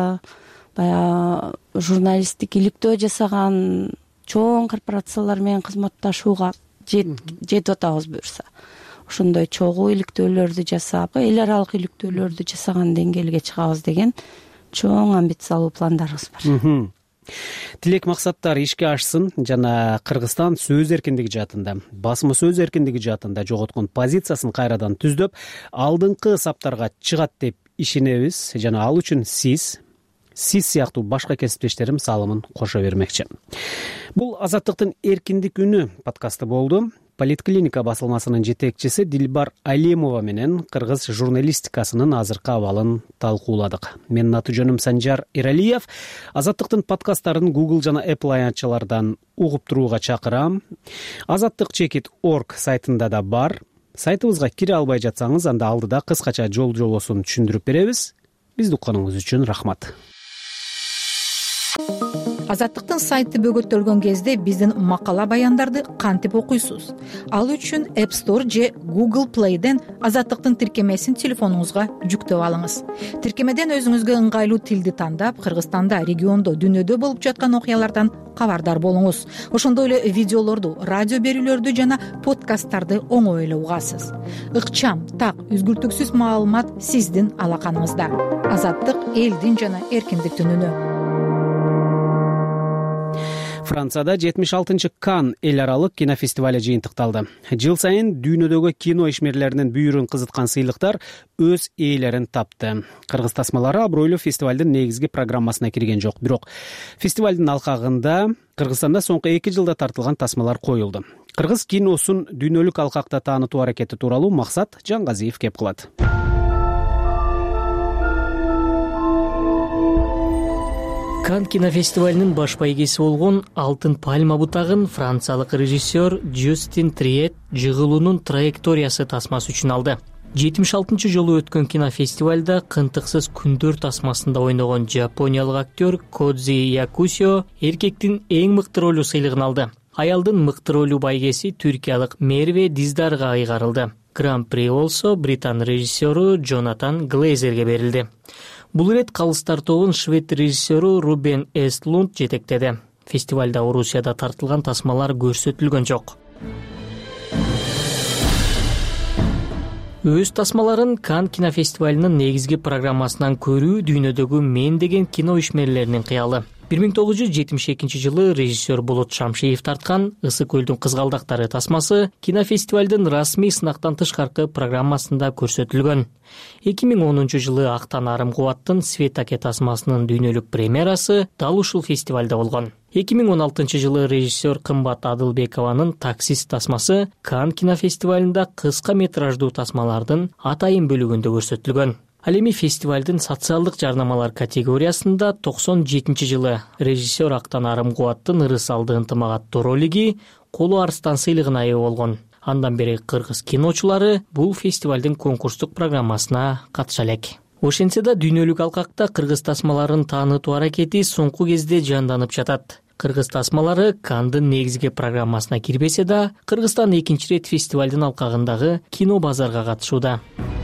баягы журналисттик иликтөө жасаган чоң корпорациялар менен кызматташууга жетип атабыз буюрса. Ошондой чогуу иликтөөлөрдү жасап, эл аралык иликтөөлөрдү жасаган деңгээлге чыгабыз деген чоң амбициялуу пландарыбыз бар. Тилек максаттар ишке ашсын жана Кыргызстан сөз эркиндиги жаатында, басма сөз эркиндиги жаатында жоготкон позициясын кайрадан түздөп, алдыңкы саптарга чыгат деп ишенебиз жана ал үчүн сиз сиз сыяктуу башка кесиптештерим салымын кошо бермекчи. Бул Азаттыктын эркиндик үнү подкасты болду. Политклиника басылмасынын жетекчиси Дилбар Алимова менен кыргыз журналистикасынын азыркы абалын талкууладык. Менин аты жөнүм Санжар Эралиев. Азаттыктын подкасттарын Google жана Apple аянтчалардан угуп турууга чакырам. азаттык чекит точка орг сайтында да бар. Сайтыбызга кире албай жатсаңыз, анда алдыда кыскача жол жобосун түшүндүрүп беребиз. бизди укканыңыз үчүн рахмат. Азаттыктын сайты бөгөттөлгөн кезде биздин макала баяндарды кантип окуйсуз? Ал үчүн App Store же Google Play'ден Азаттыктын тиркемесин телефонуңузга жүктөп алыңыз. Тиркемеден өзүңүзгө ыңгайлуу тилди тандап, Кыргызстанда, региондо, дүйнөдө болуп жаткан окуялардан кабардар болуңуз. Ошондой эле видеолорду, радио берүүлөрдү жана подкасттарды оңой эле угасыз. Ыкчам, так, үзгүлтүксүз маалымат сиздин алаканыңызда. Азаттык элдин жана эркиндиктин үнү. Францияда жетимиш алтынчы Кан эл аралык кинофестивале жыйынтыкталды. Жыл сайын дүйнөдөгү кино ишмерлеринин бүйүрүн кызыткан сыйлыктар өз ээлерин тапты. Кыргыз тасмалары абройлуу фестивалдын негизги программасына кирген жок, бирок фестивалдын алкагында Кыргызстанда соңку эки жылда тартылган тасмалар коюлду. Кыргыз киносун дүйнөлүк алкакта таанытуу аракети тууралуу Максат Жаңгазиев кеп кылат. Кан кинофестивалынын баш байгеси болгон Алтын пальма бутагын франциялык режиссер Жюстин Триет жыгылуунун траекториясы тасмасы үчүн алды. жетимиш алтынчы жолу өткөн кинофестивалда Кынтыксыз күндөр тасмасында ойногон жапониялык актер Кодзи Якусио эркектин эң мыкты ролу сыйлыгын алды. Аялдын мыкты ролу байгеси түркиялык Мерве Диздарга айгарылды. Гран-при болсо британ режиссеру Джонатан Глейзерге берилди. Бул ирет калыстар тобун швед режиссеру Рубен Эстлунд жетектеди. Фестивалда Орусияда тартылган тасмалар көрсөтүлгөн жок. Өз тасмаларын Кан кинофестивалынын негизги программасынан көрүү дүйнөдөгү мен деген кино ишмерлеринин кыялы. бир миң тогуз жүз жетимиш экинчи жылы режиссер Болот Шамшиев тарткан Ысык көлдүн кызгалдактары тасмасы кинофестивалдын расмий сынактан тышкаркы программасында көрсөтүлгөн. эки миң онунчу жылы Актан арым кубаттын Светаке тасмасынын дүйнөлүк премьерасы дал ушул фестивалда болгон. эки миң он алтынчы жылы режиссер Кымбат Адылбекованын Таксист тасмасы Кан кинофестивалында кыска метраждуу тасмалардын атайын бөлүгүндө көрсөтүлгөн. Ал эми фестивалдын социалдык жарнамалар категориясында токсон жетинчи жылы режиссер Актан арым кубаттын Ырыс алды ынтымак аттуу ролиги Колу Арстан сыйлыгына ээ болгон. Андан бери кыргыз киночулары бул фестивалдын конкурстук программасына катыша элек. Ошентсе да дүйнөлүк алкакта кыргыз тасмаларын таанытуу аракети соңку кезде жанданып жатат. Кыргыз тасмалары Кандын негизги программасына кирбесе да, Кыргызстан экинчи рет фестивалдын алкагындагы кино базарга катышууда.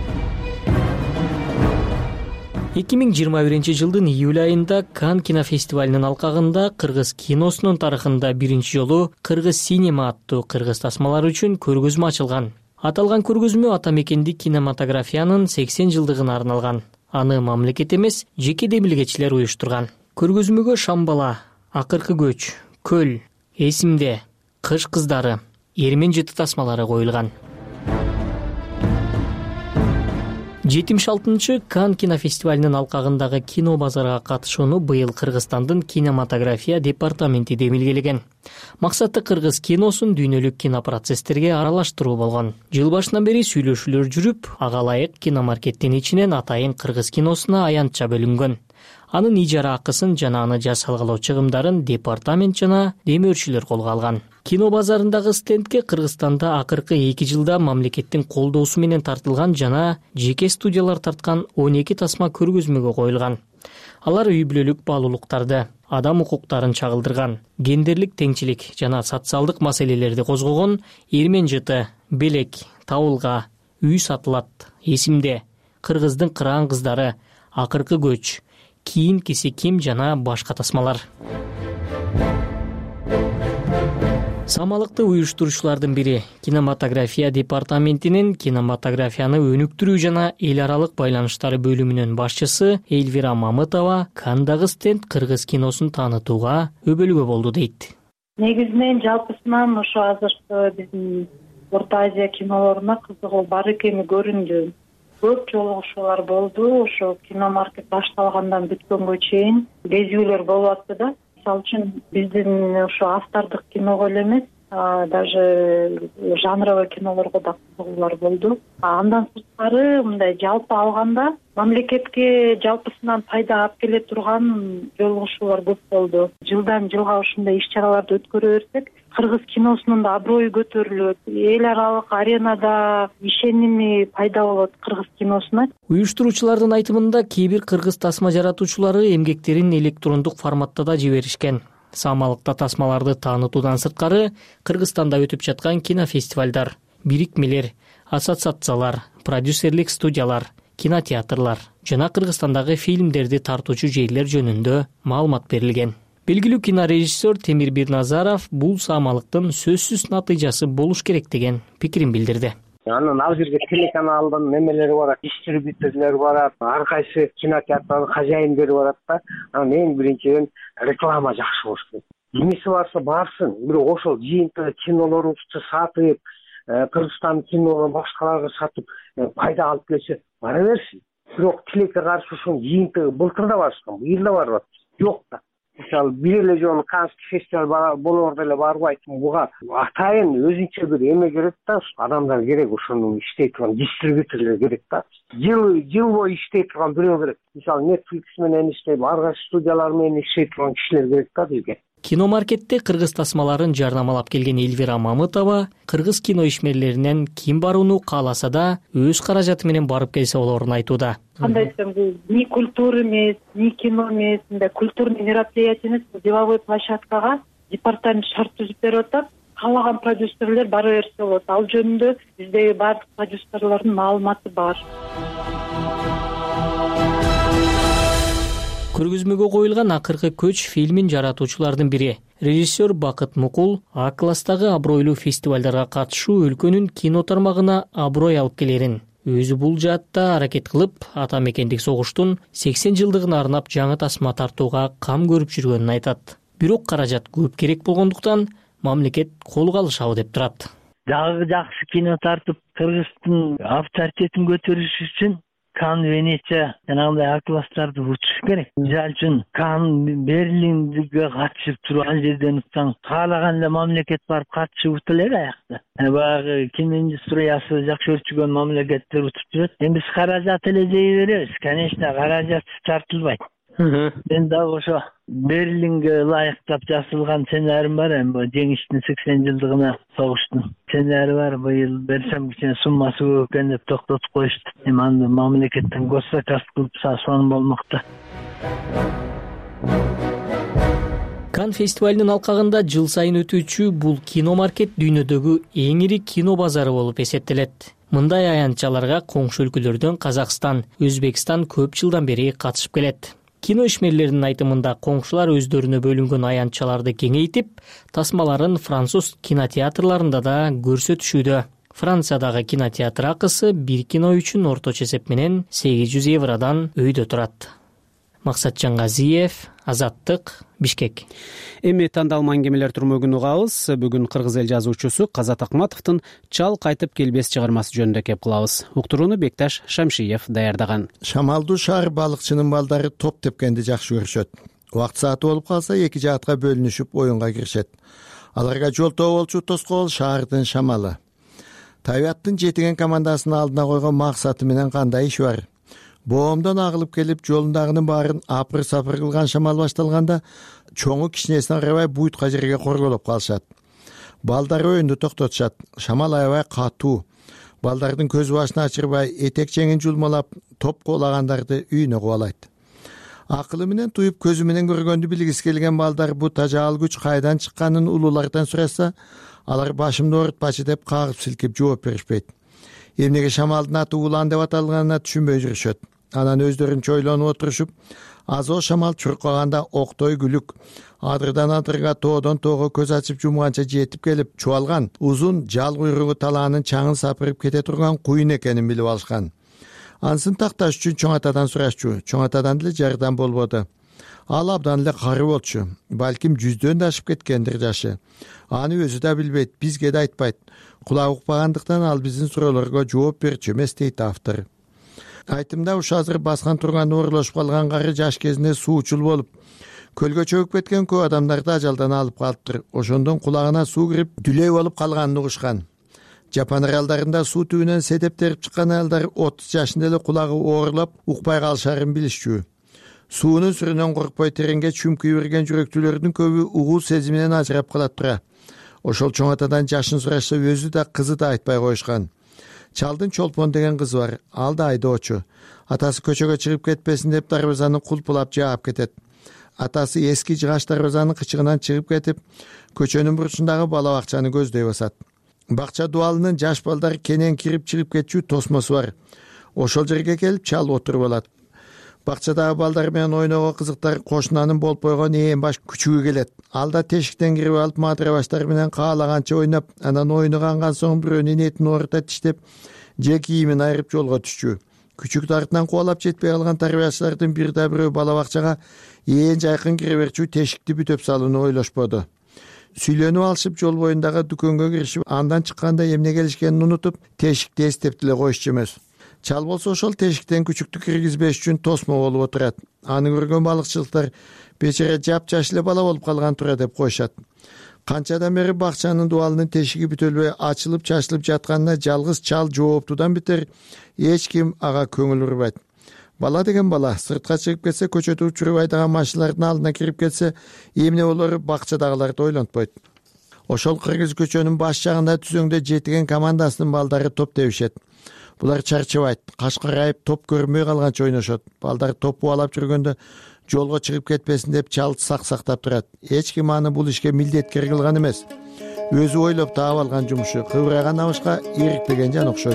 эки миң жыйырма биринчи жылдын июль айында Кан кинофестивалынын алкагында кыргыз киносунун тарыхында биринчи жолу Кыргыз синема аттуу кыргыз тасмалары үчүн көргөзмө ачылган. Аталган көргөзмө ата мекендик кинематографиянын сексен жылдыгына арналган. Аны мамлекет эмес, жеке демилгечилер уюштурган. Көргөзмөгө Шамбала, Акыркы көч, Көл, Эсимде, Кыш кыздары, Эрмен жыты тасмалары коюлган. жетимиш алтынчы Кан кинофестивалынын алкагындагы кино базарга катышууну быйыл Кыргызстандын кинематография департаменти демилгелеген. Максаты кыргыз киносун дүйнөлүк кинопроцесстерге аралаштыруу болгон. Жыл башынан бери сүйлөшүүлөр жүрүп, ага ылайык киномаркеттин ичинен атайын кыргыз киносуна аянтча бөлүнгөн. Анын ижара акысын жана аны жасалгалоо чыгымдарын департамент жана демөөрчүлөр колго алган. Кино базарындагы стендке Кыргызстанда акыркы эки жылда мамлекеттин колдоосу менен тартылган жана жеке студиялар тарткан он эки тасма көргөзмөгө коюлган. Алар үй бүлөлүк баалуулуктарды, адам укуктарын чагылдырган, гендерлик теңчилик жана социалдык маселелерди козгогон Эрмен жыты, Белек, Табылга, Үй сатылат, Эсимде, Кыргыздын кыраан кыздары, Акыркы көч, Кийин киси ким жана башка тасмалар. Самалыкты уюштурушуулардын бири кинематография департаментинин кинематографияны өнүктүрүү жана эл аралык байланыштары бөлүмүнүн башчысы Эльвира Мамытова Кандагы стенд кыргыз киносун таанытууга өбөлгө болду дейт. Негизинен жалпысынан ошо азыркы биздин Орто Азия кинолоруна кызыгуу бар экени көрүндү. Көп жолугушуулар болду. Ошо киномаркет башталгандан бүткөнгө чейин безүүлөр болуп атты да. Мисалы үчүн биздин ошо автордук киного эле эмес, даже жанровый кинолорго да кызыгуулар болду. Андан сырткары мындай жалпы алганда мамлекетке жалпысынан пайда алып келе турган жолугушуулар көп болду. Жылдан жылга ушундай иш-чараларды өткөрө берсек, кыргыз киносунун да аброю көтөрүлөт, эл аралык аренада ишеними пайда болот кыргыз киносуна. Уюштуруучулардын айтымында кээ бир кыргыз тасма жаратуучулары эмгектерин электрондук форматта да жиберишкен. Самалыкта тасмаларды таанытуудан сырткары Кыргызстанда өтүп жаткан кинофестивалдар, бирикмелер, ассоциациялар, продюсерлик студиялар, кинотеатрлар жана Кыргызстандагы фильмдерди тартуучу жерлер жөнүндө маалымат берилген. Белгилүү кинорежиссер Темир Бирназаров бул самалыктын сөзсүз натыйжасы болуш керек деген пикирин билдирди. Анан ал жерге телеканалдын немелери барат, дистрибьюторлор барат, ар кайсы кинотеатрдын хозяиндери барат да. Анан эң биринчиден реклама жакшы болуш керек. Эмеси барса барсын, бирок ошол жыйынтыгы кинолорубузду сатып, Кыргызстан кинолорун башкаларга сатып пайда алып келсе, бара берсин. Бирок тилекке каршы ушунун жыйынтыгы былтыр да барышкан, быйыл да барып атат. Жок да. Мисалы, бир эле жолу Каннский фестиваль болоордо эле барбайт. Буга атайын өзүнчө бир эме керек да, адамдар керек, ошону иштей турган дистрибьюторлор керек да. Жыл жыл бою иштей турган бирөө керек. Мисалы, Netflix менен иштеп, ар кайсы студиялар менен иштей турган кишилер керек да бизге. Киномаркетте кыргыз тасмаларын жарнамалап келген Эльвира Мамытова кыргыз кино ишмерлеринен ким барууну кааласа да өз каражаты менен барып келсе болоорун айтууда. Кандай десем, бул ни культура эмес, ни кино эмес, мындай культурный мероприятие эмес, деловой площадкага департамент шарт түзүп берип атат. Каалаган продюсерлер бара берсе болот. Ал жөнүндө биздеги бардык продюсерлордун маалыматы бар. Көргөзмөгө коюлган акыркы көч фильмин жаратуучулардын бири режиссер Бакыт Мукул А класстагы абройлуу фестивалдарга катышуу өлкөнүн кино тармагына аброй алып келерин, өзү бул жаатта аракет кылып, ата мекендик согуштун сексен жылдыгына арнап жаңы тасма тартууга кам көрүп жүргөнүн айтат. Бирок каражат көп керек болгондуктан мамлекет колго алышабы деп турат. Дагы жакшы кино тартып, Кыргыздын авторитетин көтөрүш үчүн Кан, Венеция жанагындай А класстарды утуш керек. Мисалы үчүн Кан, Берлинге катышып туруп, ал жерден утсаң, каалаган эле мамлекет барып катышып ута элек аякта. Баягы кино индустриясы жакшы өрчүгөн мамлекеттер утуп жүрөт. Эми биз каражат эле жей беребиз. Конечно, каражат тартылбайт. Мен дагы ошо Берлинге ылайыктап жасалган сценарийм бар, эми жеңиштин сексен жылдыгына согуштун сценарий бар. Быйыл берсем кичине суммасы көп экен деп токтотуп коюшту. Эми аны мамлекеттен госзаказ кылып сонун болмокта. Кан фестивалынын алкагында жыл сайын өтүүчү бул киномаркет дүйнөдөгү эң ири кино базары болуп эсептелет. Мындай аянтчаларга коңшу өлкөлөрдөн Казакстан, Өзбекстан көп жылдан бери катышып келет. Кино ишмерлеринин айтымында коңшулар өздөрүнө бөлүнгөн аянтчаларды кеңейтип, тасмаларын француз кинотеатрларында да көрсөтүшүүдө. Франциядагы кинотеатр акысы бир кино үчүн орточо эсеп менен сегиз жүз евродан өйдө турат. Максатжан Газиев, Азаттык, Бишкек. Эми тандалма аңгемелер турмөгүн угабыз. Бүгүн кыргыз эл жазуучусу Казат Акматовдун Чал кайтып келбес чыгармасы жөнүндө кеп кылабыз. Уктурууну Бекташ Шамшиев даярдаган. Шамалдуу шаар балыкчынын балдары топ тепкенди жакшы көрүшөт. Убакыт сааты болуп калса эки жаатка бөлүнүшүп оюнга киришет. Аларга жолтоо болчу тоскоол шаардын шамалы. Табиаттын жетиген командасынын алдына койгон максаты менен кандай иш бар? Боомдон агылып келип, жолундагынын баарын апыр-сапыр кылган шамал башталганда, чоңу кичинесине карабай буйтка жерге корголоп калышат. Балдар өйүндө токтотушат. Шамал аябай катуу. Балдардын көз башын ачырбай, этек жеңин жулмалап, топ куулагандарды үйүнө кубалайт. Акылы менен туюп, көзү менен көргөндү билгиси келген балдар бу тажаал күч кайдан чыкканын улуулардан сурашса, алар башымды оорутпачы деп кагып силкип жооп беришпейт. Эмнеге шамалдын аты улан деп аталганына түшүнбөй жүрүшөт. Анан өздөрүнчө ойлонуп отурушуп, азоо шамал чуркаганда октой күлүк, адырдан адырга, тоодон тоого көз ачып жумганча жетип келип, чубалган узун жал куйругу талаанын чаңын сапырып кете турган куюн экенин билип алышкан. Ансын такташ үчүн чоң атадан сурашчу. Чоң атадан деле жардам болбоду. Ал абдан эле кары болчу. Балким жүздөн да ашып кеткендир жашы. Аны өзү да билбейт, бизге да айтпайт. Кулак укпагандыктан ал биздин суроолорго жооп берчү эмес дейт автор. Айтымда уш азыр баскан турган оорлошуп калган кары жаш кезинде суучул болуп, көлгө чөгүп кеткен көп адамдарды ажалдан алып калыптыр. Ошондон кулагына суу кирип дүлей болуп калганын угушкан. Жапон аралдарында суу түбүнөн седептерип чыккан аялдар отуз жашында эле кулагы оорлап укпай калышарын билишчү. Суунун сүрүнөн коркпой тереңге чүмкүй берген жүрөктүүлөрдүн көбү угуу сезиминен ажырап калат тура. Ошол чоң атадан жашын сурашса өзү да кызы да айтпай коюшкан. Чалдын Чолпон деген кызы бар. Ал да айдоочу. Атасы көчөгө чыгып кетпесин деп дарбазаны кулпулап жаап кетет. Атасы эски жыгач дарбазанын кычыгынан чыгып кетип, көчөнүн бурчундагы бала бакчаны көздөй басат. Бакча дубалынын жаш балдары кенен кирип чыгып кетчү тосмосу бар. Ошол жерге келип чал отуруп алат. Бакчадагы балдар менен ойноого кызыктар кошунанын болуп койгон ээн баш күчүгү келет. Ал да тешиктен кирип алып мадыра баштар менен каалаганча ойноп, анан ойуну канган соң бирөөнүн этин оорута тиштеп, же кийимин айырып жолго түшчү. Күчүк артынан кубалап жетпей калган тарбиячылардын бир да бирөө бала бакчага ээн жайкын кире берчү тешикти бүтөп салууну ойлошподу. Сүйлөнүп алышып жол боюндагы дүкөнгө киришип, андан чыкканда эмне келишкенин унутуп, тешикти эстеп деле коюшчу эмес. Чал болсо ошол тешиктен күчүктү киргизбеш үчүн тосмо болуп отурат. Аны көргөн балыкчылыктар бечара жапжаш эле бала болуп калган тура деп коюшат. Канчадан бери бакчанын дубалынын тешиги бүтөлбөй ачылып чачылып жатканына жалгыз чал жооптудан бетер эч ким ага көңүл бурбайт. Бала деген бала, сыртка чыгып кетсе, көчөдө учуруп айдаган машиналардын алдына кирип кетсе, эмне болору бакчадагыларды ойлонтпойт. Ошол кыргыз көчөнүн баш жагында түзөңдө жетиген командасынын балдары топ тебишет. Булар чарчабайт, каш карайып топ көрүнбөй калганча ойношот. Балдар топ кубалап жүргөндө жолго чыгып кетпесин деп чал сак сактап турат. Эч ким аны бул ишке милдеткер кылган эмес. Өзү ойлоп таап алган жумушу, кыбырайган абышка эрикпеген жан окшойт.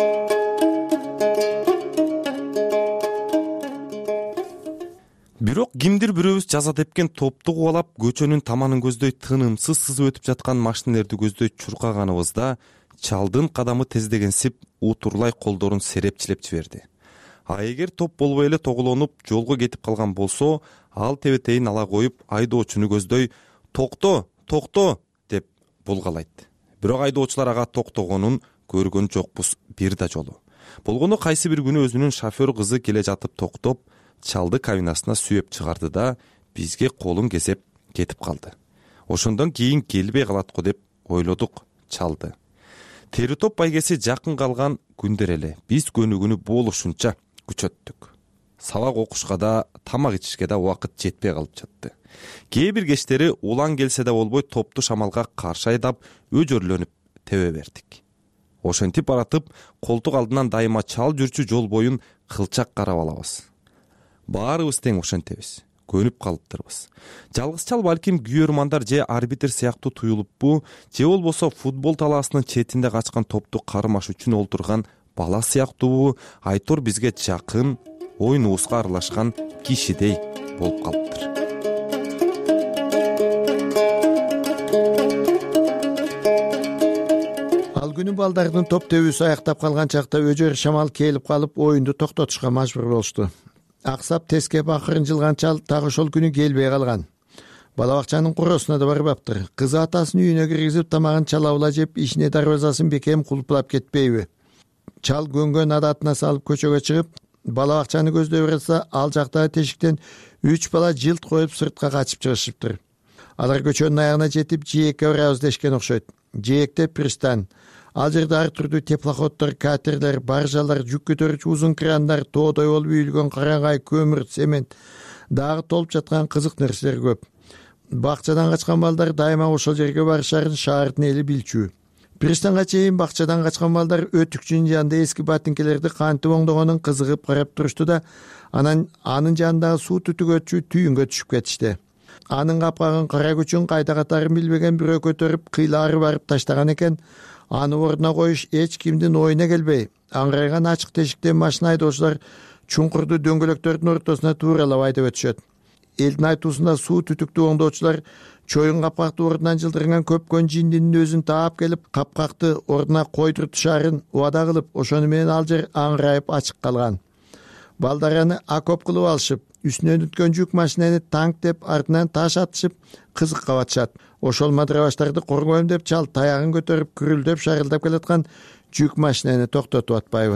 Бирок кимдир бирөөбүз жаза тепкен топту кубалап көчөнүн таманын көздөй тынымсыз сызып өтүп жаткан машинелерди көздөй чуркаганыбызда чалдын кадамы тездегенсип утурлай колдорун серепчилеп жиберди. А эгер топ болбой эле тоголонуп жолго кетип калган болсо, ал тебетейин ала коюп айдоочуну көздөй токто, токто деп булгалайт. Бирок айдоочулар ага токтогонун көргөн жокпуз бир да жолу. Болгону кайсы бир күнү өзүнүн шофер кызы келе жатып токтоп, чалды кабинасына сүйөп чыгарды да бизге колун кесеп кетип калды. Ошондон кийин келбей калат го деп ойлодук чалды. Тери топ байгеси жакын калган күндөр эле биз көнүгүүнү болушунча күчөттүк. Сабак окушка да, тамак ичишке да убакыт жетпей калып жатты. Кээ бир кечтери улан келсе да болбой топту шамалга каршы айдап, өжөрлөнүп тебе бердик. Ошентип баратып, колтук алдынан дайыма чал жүрчү жол боюн кылчак карап алабыз. Баарыбыз тең ошентебиз. Көнүп калыптырбыз. Жалгыз чал балким күйөрмандар же арбитр сыяктуу туюлуппу, же болбосо футбол талаасынын четинде качкан топту кармаш үчүн олтурган бала сыяктуубу, айтор бизге жакын, оюнубузга аралашкан кишидей болуп калыптыр. Ал күнү балдардын топ тебүүсү аяктап калган чакта өжөр шамал келип калып, оюнду токтотушка мажбур болушту. Аксап тескеп акырын жылган чал так ошол күнү келбей калган. Бала бакчанын куросуна да барбаптыр. Кызы атасынын үйүнө киргизип тамагын чалабыла жеп, ишине дарбазасын бекем кулпулап кетпейби? Чал көнгөн адатына салып көчөгө чыгып, бала бакчаны көздөй баратса, ал жактагы тешиктен үч бала жылт коюп сыртка качып чыгышыптыр. Алар көчөнүн аягына жетип, жээкке барабыз дешкен окшойт. Жээкте пристань. Ал жерде ар түрдүү теплоходдор, катерлер, баржалар, жүк көтөрүүчү узун крандар, тоодой болуп үйүлгөн караңгай, көмүр, цемент, дагы толуп жаткан кызык нерселер көп. Бакчадан качкан балдар дайыма ошол жерге барышарын шаардын эли билчү. Пристанга чейин бакчадан качкан балдар өтүкчүнүн жанында эски ботинкелерди кантип оңдогонун кызыгып карап турушту да, анан анын жанындагы суу түтүгөчү түйүнгө түшүп кетишти. Анын капкагын кара күчүн кайда катарын билбеген бирөө көтөрүп кыйлаары барып таштаган экен. Аны ордуна коюш эч кимдин оюна келбей, аңгырайган ачык тешиктен машина айдоочулар чуңкурду дөңгөлөктөрдүн ортосуна тууралап айдап өтүшөт. Элдин айтуусунда суу түтүктү оңдоочулар чоюн капкакты ордунан жылдырган көпкөн жиндинин өзүн таап келип, капкакты ордуна койдуртушарын убада кылып, ошону менен ал жер аңгырайып ачык калган. Балдар аны окоп кылып алышып, үстүнөн өткөн жүк машинени танк деп, артынан таш атышып, кызыкка батышат. Ошол мадырабаштарды коргойм деп чал таягын көтөрүп, күрүлдөп шарылдап келаткан жүк машинени токтотуп атпайбы?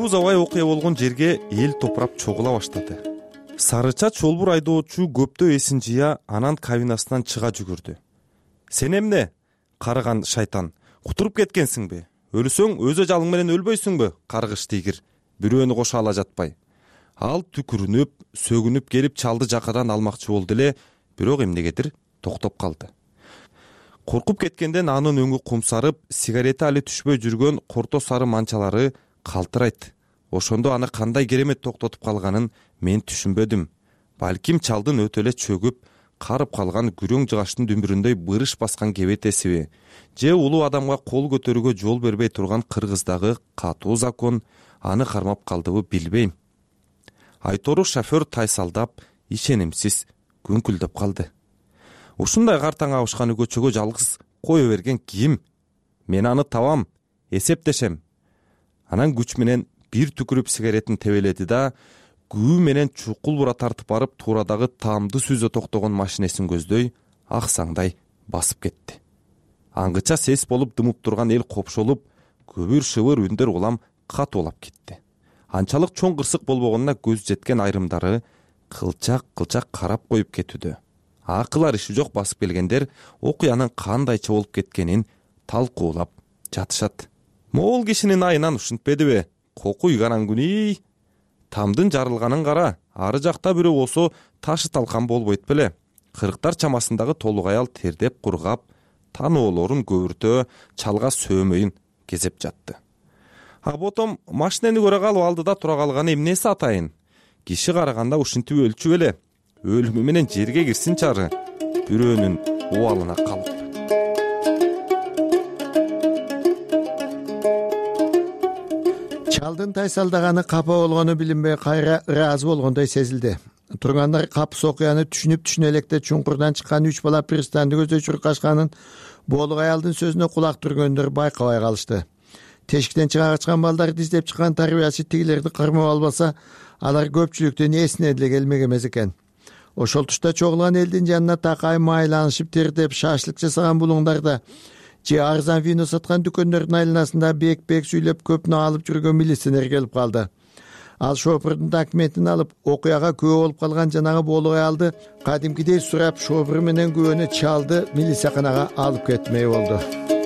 узабай окуя болгон жерге эл топурап чогула баштады. Сарыча чолбур айдоочу көптөө эсин жыя анан кабинасынан чыга жүгүрдү. Сен эмне, карыган шайтан, кутуруп кеткенсиңби? Өлсөң өзү жалың менен өлбөйсүңбү? Каргыш тигир бирөөнү кошо ала жатпай. Ал түкүрүнүп, сөгүнүп келип чалды жакадан алмакчы болду эле, бирок эмнегедир токтоп калды. Коркуп кеткенден анын өңү кумсарып, сигарети али түшпөй жүргөн корто сары манчалары калтырайт. Ошондо аны кандай керемет токтотуп калганын мен түшүнбөдүм. Балким чалдын өтө эле чөгүп, карып калган күрөң жыгаштын дүмбүрүндөй бырыш баскан кебетесиби, же улуу адамга кол көтөрүүгө жол бербей турган Кыргыздагы катуу закон аны кармап калдыбы билбейм. Айтору шофер тайсалдап, ишенимсиз күңкүлдөп калды. Ушундай картаң абышканы көчөгө жалгыз кое берген ким? Мен аны табам, эсептешем. Анан күч менен бир түкүрүп сигаретин тебеледи да, күү менен чукул бура тартып барып туурадагы таамды сүзө токтогон машинесин көздөй аксаңдай басып кетти. Аңгыча сес болуп дымып турган эл копшолуп, көбүр шыбыр үндөр улам катуулап кетти. Анчалык чоң кырсык болбогонуна көз жеткен айрымдары кылчак-кылчак карап коюп кетүүдө. Акылар иши жок басып келгендер окуянын кандайча болуп кеткенин талкуулап жатышат. Могул кишинин айынан ушинтпедиби? Коку үйгарангүни. Тамдын жарылганын кара, ары жакта бирөө болсо ташы талкан болбойт беле. Кырктар чамасындагы толук аял тердеп кургап, таноолорун көбүртө, чалга сөөмөйүн кезеп жатты. А ботом машинени көрө калып алдыда тура калганы эмнеси атайын? Киши караганда ушинтип өлчү беле. Өлүмү менен жерге кирсин чары, бирөөнүн убалына калып. Чалдын тайсалдаганы капа болгону билинбей кайра ыраазы болгондой сезилди. Тургандар капыс окуяны түшүнүп түшүнө электе чуңкурдан чыккан үч бала пристанды көздөй чуркашканын боолук аялдын сөзүнө кулак түргөндөр байкабай калышты. Тешиктен чыга качкан балдарды издеп чыккан тарбиячы тигилерди кармап албаса, алар көпчүлүктүн эсине деле келмек эмес экен. Ошол тушта чогулган элдин жанына такай майланышып тердеп шашлык жасаган булуңдарда же арзан вино саткан дүкөндөрдүн айланасында бек-бек сүйлөп көпнө алып жүргөн милиционер келип калды. Ал шофердун документин алып, окуяга күбө болуп калган жанагы боолук аялды кадимкидей сурап, шофер менен күбөнү чалды милицияканага алып кетмей болду.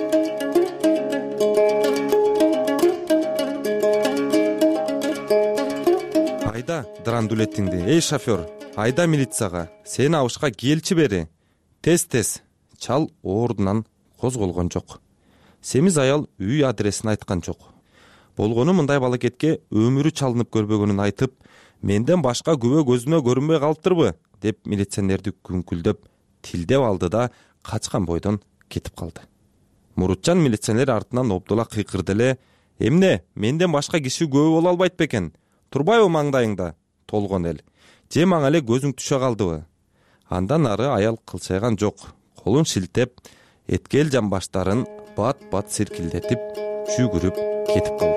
Айда драндулетиңди, эй шофер, айда милицияга, сени абышка келчи бери. Тез-тез. Чал ордунан козголгон жок. Семиз аял үй адресин айткан жок. Болгону мындай балакетке өмүрү чалынып көрбөгөнүн айтып, менден башка күбө көзүмө көрүнбөй калыптырбы, деп милиционерди күңкүлдөп, тилдеп алды да качкан бойдон кетип калды. Мурутчан милиционер артынан обдула кыйкырды эле, эмне, менден башка киши күбө боло албайт бекен? Турбайбы маңдайыңда? Толгон эл. Же мага эле көзүң түшө калдыбы? Андан ары аял кылчайган жок. Колун шилтеп, эткел жамбаштарын бат-бат сиркилдетип, жүгүрүп кетип калды.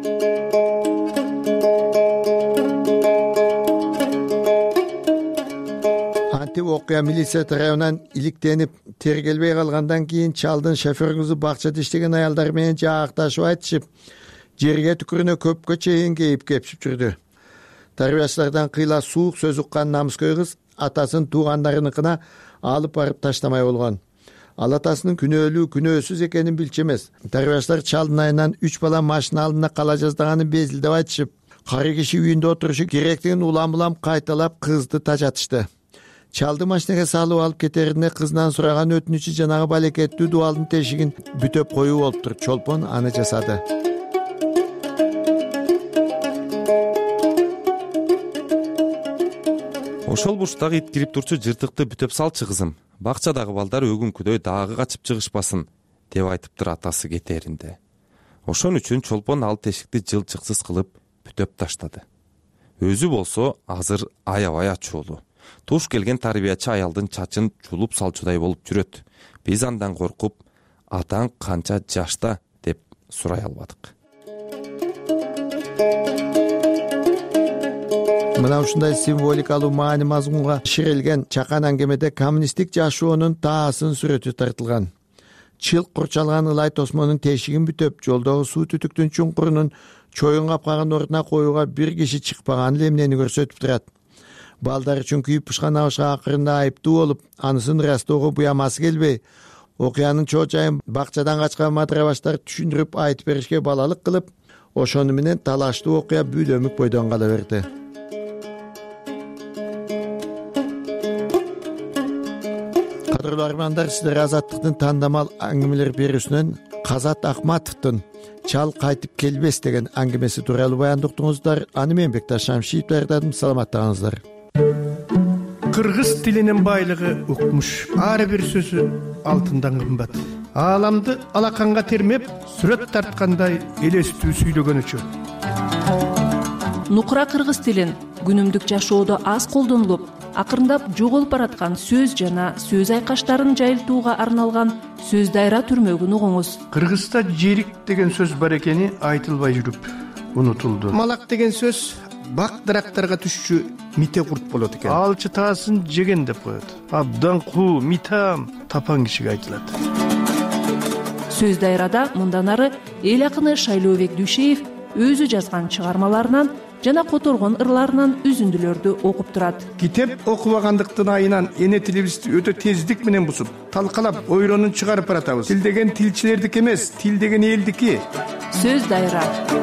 Антип окуя милиция тарабынан иликтенип тергелбей калгандан кийин чалдын шофер кызы бакчада иштеген аялдар менен жаакташып айтышып, жерге түкүрүнө көпкө чейин кейип кепшип жүрдү. Тарбиячылардан кыйла суук сөз уккан намыскөй кыз атасын туугандарыныкына алып барып таштамай болгон. Ал атасынын күнөөлүү күнөөсүз экенин билчү эмес. Тарбиячылар чалдын айынан үч бала машина алдында кала жаздаганын безилдеп айтышып, кары киши үйүндө отурушу керектигин улам-улам кайталап кызды тажатышты. Чалды машинеге салып алып кетеринде кызынан сураган өтүнүчү жанагы балекеттүү дубалдын тешигин бүтөп коюу болуптур. Чолпон аны жасады. Ошол бурчтагы ит кирип турчу жыртыкты бүтөп салчы кызым. Бакчадагы балдар өгүнкүдөй дагы качып чыгышпасын, деп айтыптыр атасы кетеринде. Ошон үчүн чолпон ал тешикти жылчыксыз кылып бүтөп таштады. Өзү болсо азыр аябай ачуулуу. Туш келген тарбиячы аялдын чачын чулуп салчудай болуп жүрөт. Биз андан коркуп, атаң канча жашта деп сурай албадык. Мына ушундай символикалуу маани мазмунга ширелген чакан аңгемеде коммунисттик жашоонун таасын сүрөтү тартылган. чылк курчалган ылай тосмонун тешигин бүтөп жолдогу суу түтүктүн чуңкурунун чоюн капкаган ордуна коюуга бир киши чыкпаган эле эмнени көрсөтүп турат. Балдар үчүн күйүп бышкан абышка акырында айыптуу болуп, анысын ырастоого буямасы келбей, окуянын чоо жайын бакчадан качкан мадыра баштар түшүндүрүп айтып беришке балалык кылып, ошону менен талаштуу окуя бүлөмүк бойдон кала берди. Кадырлуу армандар, сиздер Азаттыктын тандамал аңгемелер берүүсүнөн Казат Акматовдун «Чал кайтып келбес» деген аңгемеси тууралуу баяндуктуңуздар. Аны мен Бекташ Шамшиев даярдадым. Саламаттаңыздар. Кыргыз тилинин байлыгы укмуш. Ар бир сөзү алтындан кымбат. Ааламды алаканга термеп, сүрөт тарткандай элестүү сүйлөгөнүчө. Нукура кыргыз тилин күнүмдүк жашоодо аз колдонулуп, акырындап жоголуп бараткан сөз жана сөз айкаштарын жайылтууга арналган сөз дайра түрмөгүн угуңуз. Кыргызда жерик деген сөз бар экени айтылбай жүрүп унутулду. Малак деген сөз бак дарактарга түшчү мите курт болот экен. Алчы таасын жеген деп коет. Абдан куу, митам тапан кишиге айтылат. Сөз дайрада мындан ары эл акыны Шайлообек Дүйшеев өзү жазган чыгармаларынан жана которгон ырларынан үзүндүлөрдү окуп турат. Китеп окубагандыктын айынан эне тилибизди өтө тездик менен бузуп, талкалап, ойронун чыгарып баратабыз. Тил деген тилчилердики эмес, тил деген элдики. Сөз дайра.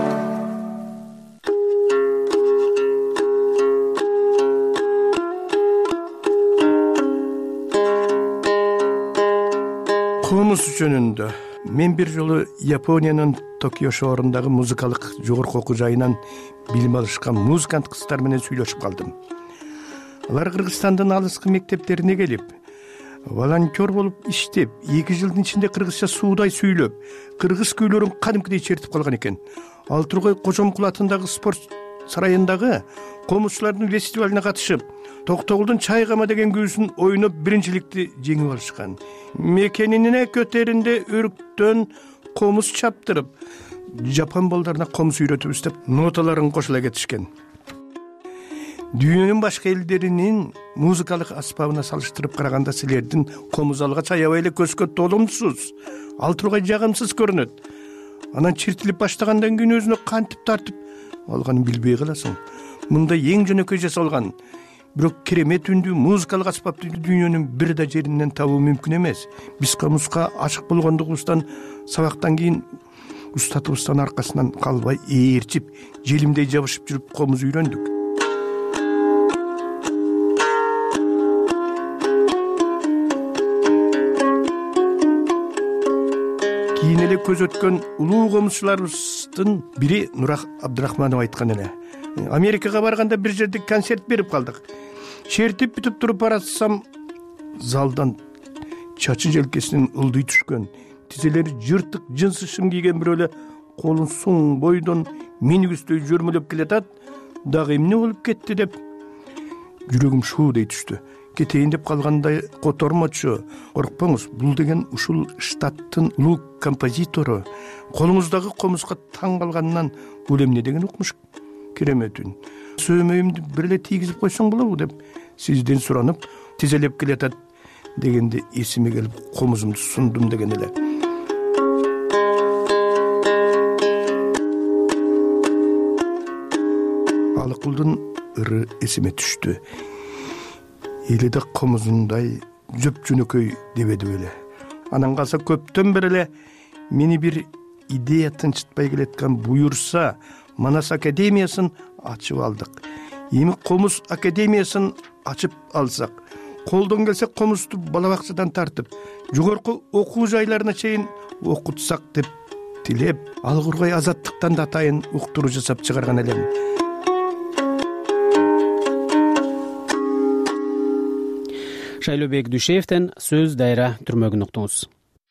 Комуз жөнүндө мен бир жолу Япониянын Токио шоорундагы музыкалык жогорку окуу жайынан билим алышкан музыкант кыздар менен сүйлөшүп калдым. Алар Кыргызстандын алыскы мектептерине келип, волонтер болуп иштеп, эки жылдын ичинде кыргызча суудай сүйлөп, кыргыз күйлөрүн кадимкидей чертип калган экен. Ал Тургай Кожомкул атындагы спорт сарайындагы комузчулардын фестивалине катышып, Токтогулдун Чайгама деген күүсүн ойноп биринчиликти жеңип алышкан. Мекенине көтөрүндө өрүктөн комуз чаптырып, жапон балдарына комуз үйрөтүбүз деп ноталарын кошула кетишкен. Дүйнөнүн башка элдеринин музыкалык аспабына салыштырып караганда силердин комуз алгач аябай эле көзгө толумсуз, ал тургай жагымсыз көрүнөт. Анан чертилип баштагандан кийин өзүнө кантип тартып алганын билбей каласың. Мында эң жөнөкөй жасалган, бирок керемет үндүү музыкалык аспапты дүйнөнүн бир да жеринен табуу мүмкүн эмес. Биз комузга ашык болгондугубуздан сабактан кийин устатыбыздын аркасынан калбай ээрчип, желимдей жабышып жүрүп комуз үйрөндүк. Кийин эле көз өткөн улуу комузчуларыбыздын бири Нурак Абдрахманов айткан эле. Америкага барганда бир жерде концерт берип калдык. Чертип бүтүп туруп баратсам, залдан чачы желкесинен ылдый түшкөн, тизелери жыртык жынсы шым кийген бирөө эле колун суң бойдон минигүстөй жөрмөлөп келатат. Дагы эмне болуп кетти деп жүрөгүм шуудей түштү. Кетейин деп калгандай котормочу. Коркпоңуз, бул деген ушул штаттын улуу композитору. Колуңуздагы комузга таң калганынан бул эмне деген укмуш керемет үн. Сөймөйүмдү бир эле тийгизип койсоң болобу деп сизден суранып тизелеп келатат дегенде эсиме келип комузумду сундум деген эле. Алыкулдун ыры эсиме түштү. Эли да комузундай жөп жөнөкөй дебеди беле. Анан калса көптөн бери эле мени бир идея тынчытпай келеткан буюрса, Манас академиясын ачып алдык. Эми комуз академиясын ачып алсак, колдон келсе комузду бала бакчадан тартып, жогорку окуу жайларына чейин окутсак деп тилеп, Алгургай Азаттыктан да атайын уктуруу жасап чыгарган элем. Шайлообек Дүйшеевден сөз дайра түрмөгүн уктуңуз.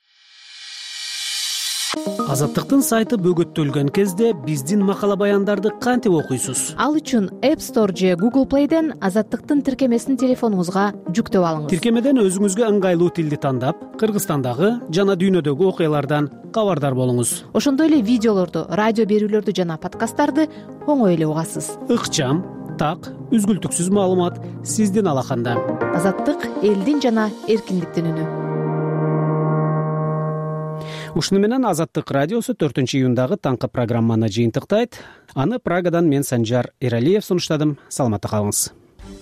Азаттыктын сайты бөгөттөлгөн кезде биздин макала баяндарды кантип окуйсуз? Ал үчүн App Store же Google Play'ден Азаттыктын тиркемесин телефонуңузга жүктөп алыңыз. Тиркемеден өзүңүзгө ыңгайлуу тилди тандап, Кыргызстандагы жана дүйнөдөгү окуялардан кабардар болуңуз. Ошондой эле видеолорду, радио берүүлөрдү жана подкасттарды оңой эле угасыз. Ыкчам, так, үзгүлтүксүз маалымат сиздин алаканда. Азаттык — элдин жана эркиндиктин үнү. ушуну менен Азаттык радиосу төртүнчү июндагы таңкы программаны жыйынтыктайт. Аны Прагадан мен Санжар Эралиев сунуштадым. Саламатта калыңыз.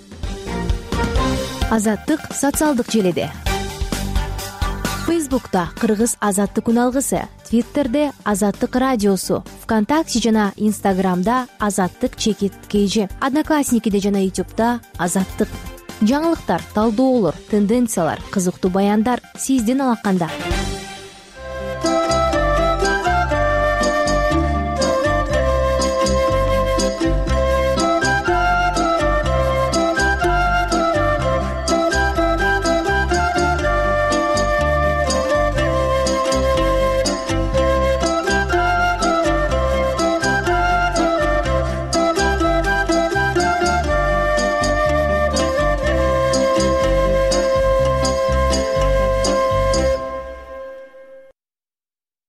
Азаттык социалдык желеде. Фейсбукта Кыргыз азаттык үн алгысы, Твиттерде Азаттык радиосу, ВКонтакте жана Инстаграмда Азаттык чекит кейжи, Одноклассникиде жана Ютубда Азаттык. Жаңылыктар, талдоолор, тенденциялар, кызыктуу баяндар сиздин алаканда.